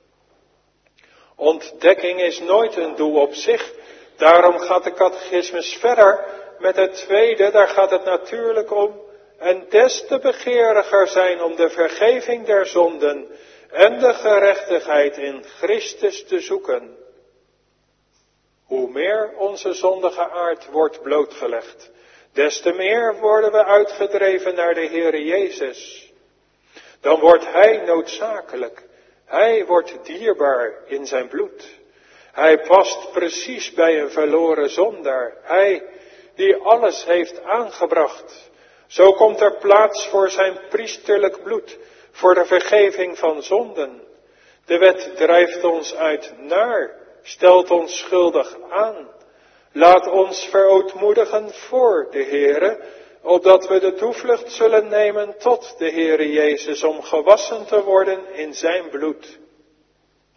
A: Ontdekking is nooit een doel op zich. Daarom gaat de catechismus verder met het tweede, daar gaat het natuurlijk om. En des te begeeriger zijn om de vergeving der zonden en de gerechtigheid in Christus te zoeken. Hoe meer onze zondige aard wordt blootgelegd, des te meer worden we uitgedreven naar de Heere Jezus. Dan wordt Hij noodzakelijk. Hij wordt dierbaar in zijn bloed. Hij past precies bij een verloren zondaar. Hij die alles heeft aangebracht. Zo komt er plaats voor zijn priesterlijk bloed, voor de vergeving van zonden. De wet drijft ons uit naar, stelt ons schuldig aan. Laat ons verootmoedigen voor de Heere, opdat we de toevlucht zullen nemen tot de Heere Jezus om gewassen te worden in zijn bloed.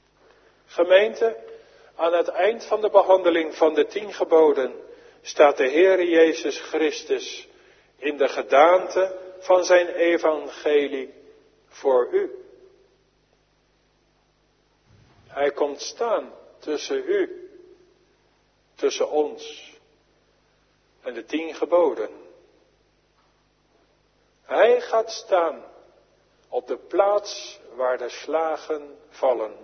A: Gemeente, aan het eind van de behandeling van de tien geboden staat de Heere Jezus Christus in de gedaante van zijn evangelie voor u. Hij komt staan tussen u, tussen ons en de tien geboden. Hij gaat staan op de plaats waar de slagen vallen.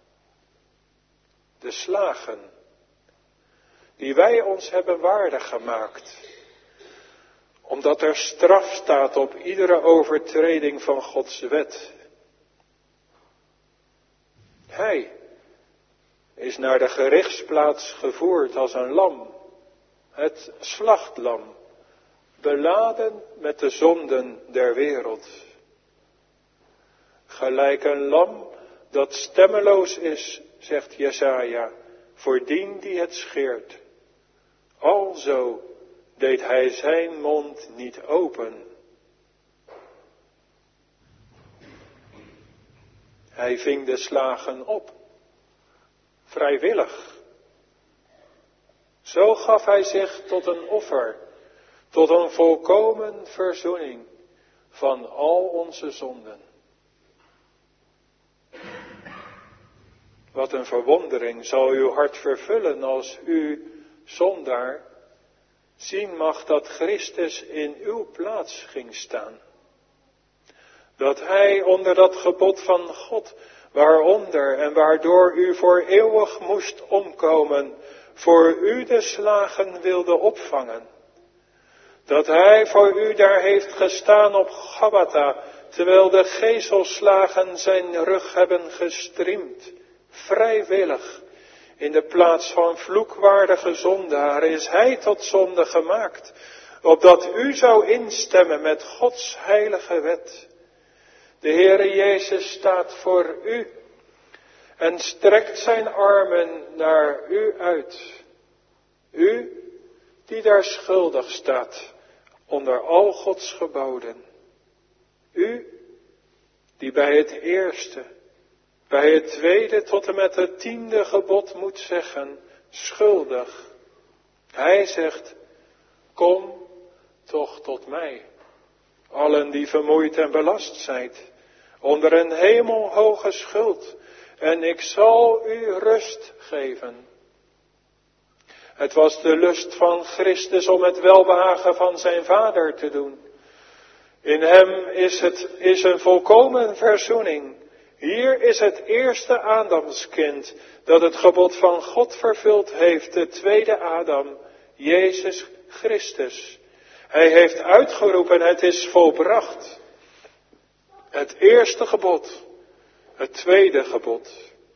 A: De slagen die wij ons hebben waardig gemaakt, omdat er straf staat op iedere overtreding van Gods wet. Hij is naar de gerichtsplaats gevoerd als een lam, het slachtlam, beladen met de zonden der wereld. Gelijk een lam dat stemmeloos is, zegt Jesaja, voor dien die het scheert. Alzo deed hij zijn mond niet open. Hij ving de slagen op, vrijwillig. Zo gaf hij zich tot een offer, tot een volkomen verzoening van al onze zonden. Wat een verwondering zal uw hart vervullen als u, zondaar, zien mag dat Christus in uw plaats ging staan. Dat hij onder dat gebod van God, waaronder en waardoor u voor eeuwig moest omkomen, voor u de slagen wilde opvangen. Dat hij voor u daar heeft gestaan op Gabbatha, terwijl de gezelslagen zijn rug hebben gestriemd. Vrijwillig, in de plaats van vloekwaardige zondaar, is hij tot zonde gemaakt, opdat u zou instemmen met Gods heilige wet. De Heere Jezus staat voor u en strekt zijn armen naar u uit. U, die daar schuldig staat onder al Gods geboden. U, die bij het eerste, bij het tweede tot en met het tiende gebod moet zeggen, schuldig. Hij zegt, kom toch tot mij, allen die vermoeid en belast zijt, onder een hemelhoge schuld, en ik zal u rust geven. Het was de lust van Christus om het welbehagen van zijn Vader te doen. In hem is het is een volkomen verzoening. Hier is het eerste Adamskind dat het gebod van God vervuld heeft, de tweede Adam, Jezus Christus. Hij heeft uitgeroepen, het is volbracht. Het eerste gebod, het tweede gebod,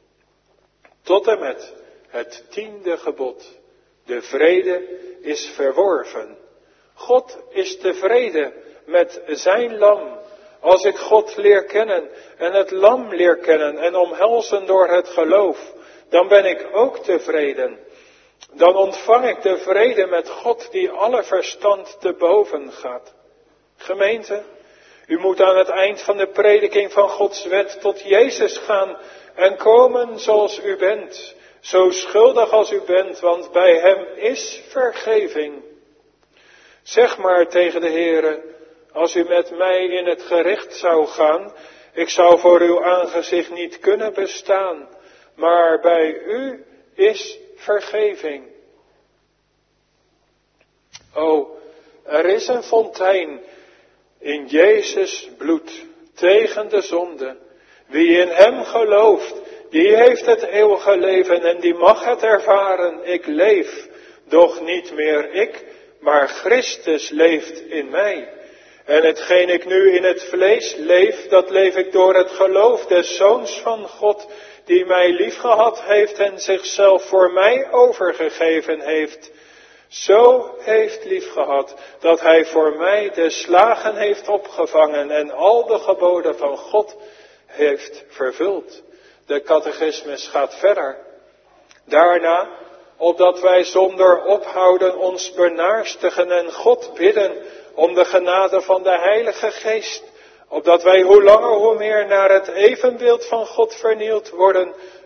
A: tot en met het tiende gebod. De vrede is verworven. God is tevreden met zijn lam. Als ik God leer kennen en het lam leer kennen en omhelzen door het geloof, dan ben ik ook tevreden. Dan ontvang ik de vrede met God die alle verstand te boven gaat. Gemeente, u moet aan het eind van de prediking van Gods wet tot Jezus gaan en komen zoals u bent. Zo schuldig als u bent, want bij hem is vergeving. Zeg maar tegen de Heere, als u met mij in het gericht zou gaan, ik zou voor uw aangezicht niet kunnen bestaan, maar bij u is vergeving. O, er is een fontein in Jezus bloed tegen de zonde. Wie in hem gelooft, die heeft het eeuwige leven en die mag het ervaren. Ik leef, doch niet meer ik, maar Christus leeft in mij. En hetgeen ik nu in het vlees leef, dat leef ik door het geloof des Zoons van God, die mij liefgehad heeft en zichzelf voor mij overgegeven heeft. Zo heeft liefgehad, dat hij voor mij de slagen heeft opgevangen en al de geboden van God heeft vervuld. De catechismus gaat verder. Daarna, opdat wij zonder ophouden ons benaarstigen en God bidden om de genade van de Heilige Geest, opdat wij hoe langer hoe meer naar het evenbeeld van God vernieuwd worden,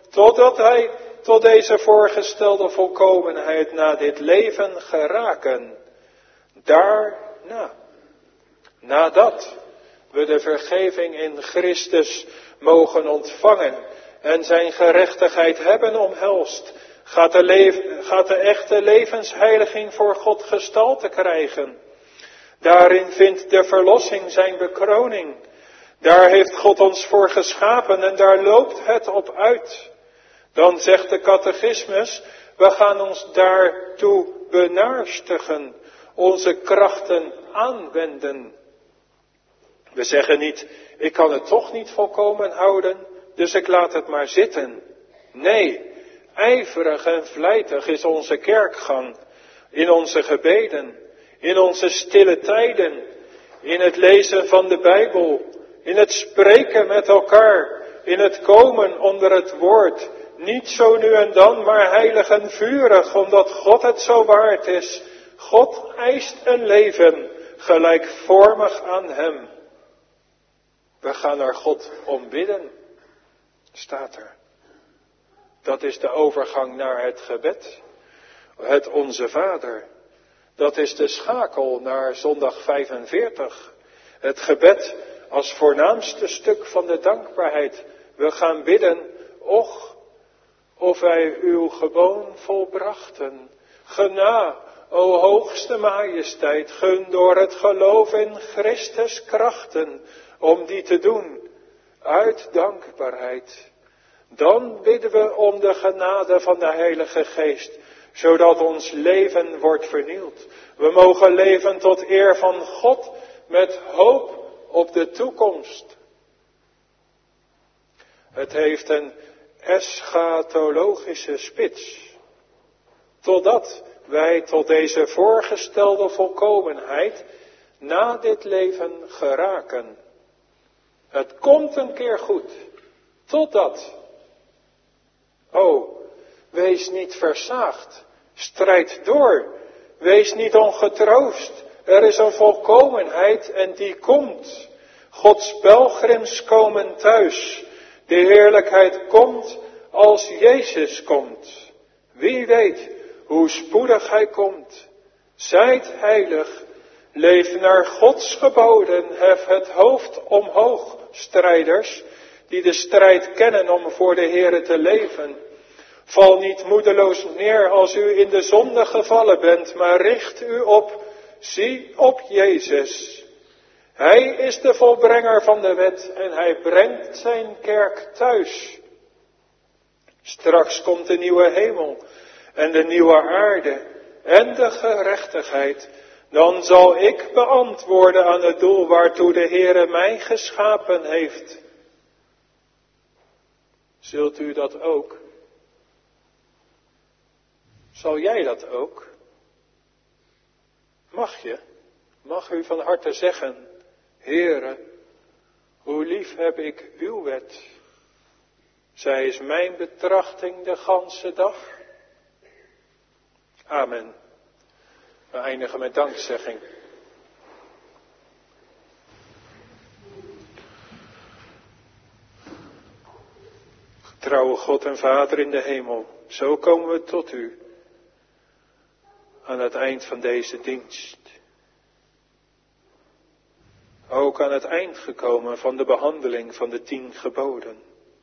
A: totdat hij tot deze voorgestelde volkomenheid na dit leven geraken. Daarna, nadat we de vergeving in Christus mogen ontvangen en zijn gerechtigheid hebben omhelst, gaat de, le- gaat de echte levensheiliging voor God gestalte krijgen. Daarin vindt de verlossing zijn bekroning. Daar heeft God ons voor geschapen en daar loopt het op uit. Dan zegt de catechismus, we gaan ons daartoe benaarstigen, onze krachten aanwenden. We zeggen niet, ik kan het toch niet volkomen houden, dus ik laat het maar zitten. Nee, ijverig en vlijtig is onze kerkgang, in onze gebeden, in onze stille tijden, in het lezen van de Bijbel, in het spreken met elkaar, in het komen onder het woord. Niet zo nu en dan, maar heilig en vurig, omdat God het zo waard is. God eist een leven, gelijkvormig aan hem. We gaan naar God om bidden, staat er. Dat is de overgang naar het gebed. Het Onze Vader. Dat is de schakel naar zondag vijfenveertig. Het gebed als voornaamste stuk van de dankbaarheid. We gaan bidden, och, of wij uw gewoon volbrachten. Gena, o hoogste majesteit, gun door het geloof in Christus krachten, om die te doen, uit dankbaarheid. Dan bidden we om de genade van de Heilige Geest, zodat ons leven wordt vernieuwd. We mogen leven tot eer van God, met hoop op de toekomst. Het heeft een eschatologische spits. Totdat wij tot deze voorgestelde volkomenheid na dit leven geraken. Het komt een keer goed. Totdat. O, wees niet versaagd. Strijd door. Wees niet ongetroost. Er is een volkomenheid en die komt. Gods pelgrims komen thuis. De heerlijkheid komt als Jezus komt. Wie weet hoe spoedig hij komt. Zijt heilig. Leef naar Gods geboden. Hef het hoofd omhoog, strijders, die de strijd kennen om voor de Heere te leven. Val niet moedeloos neer als u in de zonde gevallen bent, maar richt u op, zie op Jezus. Hij is de volbrenger van de wet en hij brengt zijn kerk thuis. Straks komt de nieuwe hemel en de nieuwe aarde en de gerechtigheid. Dan zal ik beantwoorden aan het doel waartoe de Heere mij geschapen heeft. Zult u dat ook? Zal jij dat ook? Mag je, mag u van harte zeggen, Heere, hoe lief heb ik uw wet. Zij is mijn betrachting de ganse dag. Amen. We eindigen met dankzegging. Getrouwe God en Vader in de hemel, zo komen we tot u aan het eind van deze dienst. Ook aan het eind gekomen van de behandeling van de tien geboden.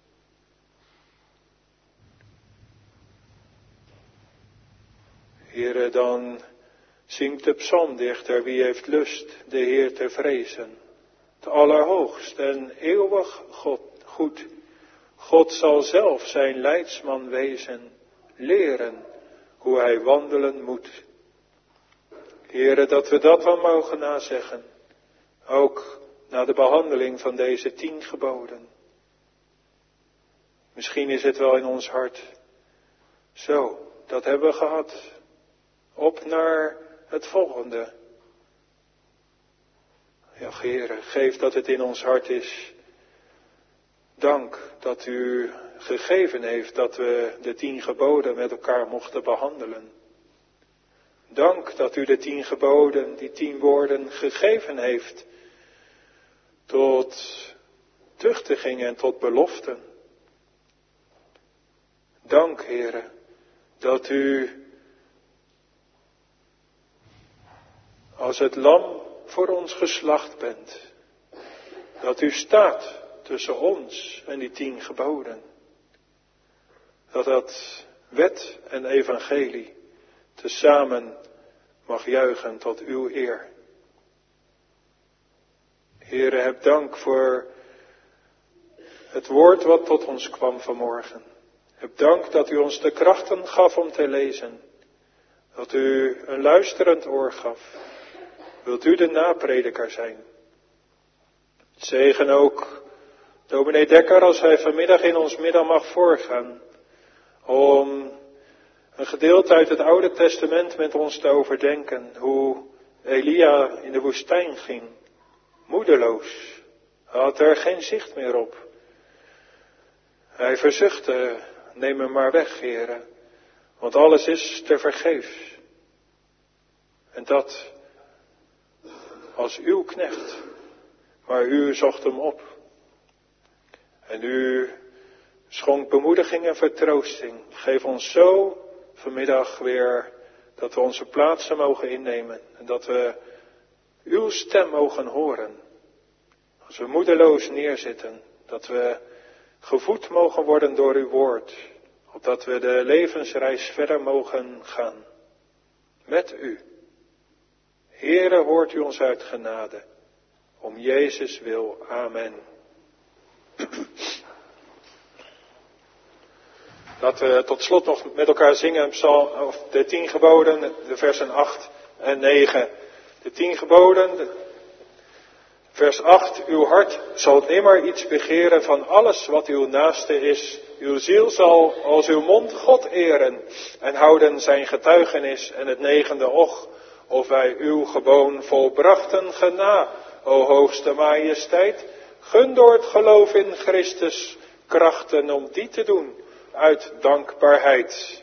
A: Heere, dan zingt de psalmdichter, wie heeft lust de Heer te vrezen. Het allerhoogst en eeuwig God, goed. God zal zelf zijn leidsman wezen, leren hoe hij wandelen moet. Heere, dat we dat dan mogen nazeggen. Ook na de behandeling van deze tien geboden. Misschien is het wel in ons hart. Zo, dat hebben we gehad. Op naar het volgende. Ja, Heere, geef dat het in ons hart is. Dank dat u gegeven heeft dat we de tien geboden met elkaar mochten behandelen. Dank dat u de tien geboden, die tien woorden gegeven heeft. Tot tuchtiging en tot beloften. dank, Heere, dat u als het lam voor ons geslacht bent. Dat u staat tussen ons en die tien geboden. Dat dat wet en evangelie tezamen mag juichen tot uw eer. Heere, heb dank voor het woord wat tot ons kwam vanmorgen. Heb dank dat u ons de krachten gaf om te lezen. Dat u een luisterend oor gaf. Wilt u de naprediker zijn? Zegen ook dominee Dekker als hij vanmiddag in ons midden mag voorgaan. Om een gedeelte uit het Oude Testament met ons te overdenken. Hoe Elia in de woestijn ging. Moedeloos. Hij had er geen zicht meer op. Hij verzuchtte, neem hem maar weg, Heere. Want alles is tevergeefs. En dat als uw knecht. Maar u zocht hem op. En u schonk bemoediging en vertroosting. Geef ons zo vanmiddag weer dat we onze plaatsen mogen innemen. En dat we uw stem mogen horen. Als we moedeloos neerzitten. Dat we gevoed mogen worden door uw woord. Opdat we de levensreis verder mogen gaan. Met u. Heere, hoort u ons uit genade. Om Jezus wil. Amen. Laten we tot slot nog met elkaar zingen psalm, of de tien geboden, de versen acht en negen. De tien geboden, de, vers acht. Uw hart zal nimmer iets begeren van alles wat uw naaste is. Uw ziel zal als uw mond God eren en houden zijn getuigenis. En het negende, och, of wij uw geboon volbrachten gena, o hoogste majesteit. Gun door het geloof in Christus krachten om die te doen uit dankbaarheid.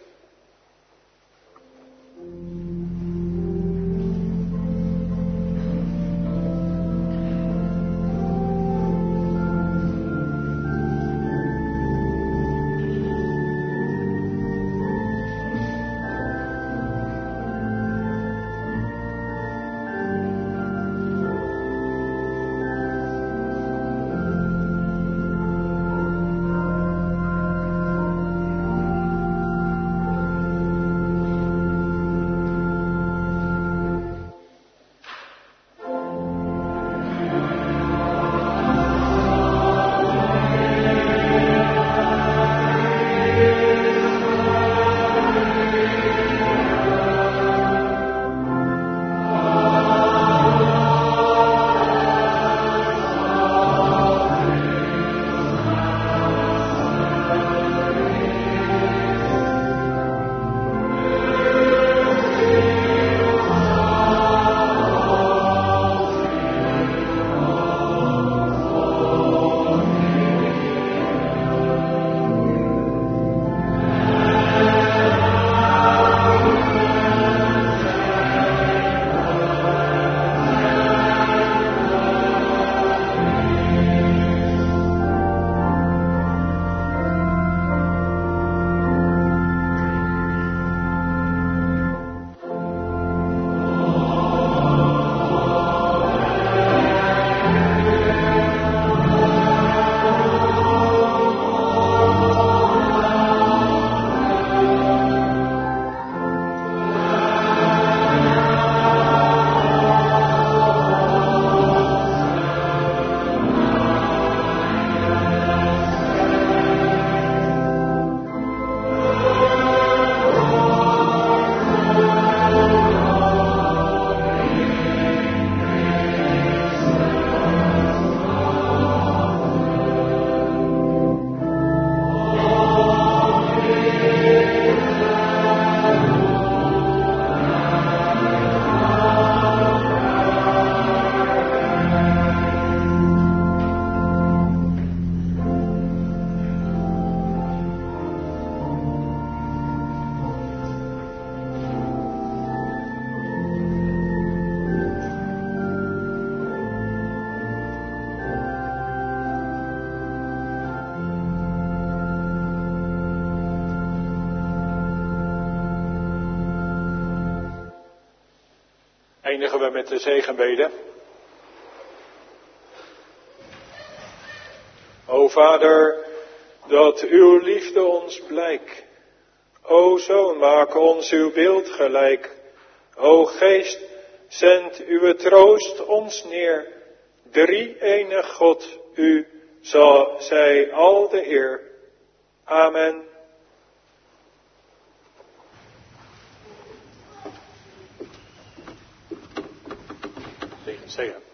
A: Eindigen we met de zegenbede. O Vader, dat uw liefde ons blijk. O Zoon, maak ons uw beeld gelijk. O Geest, zend uw troost ons neer. Drie enig God, u zal zij al de eer. Amen. Zegen, zegen.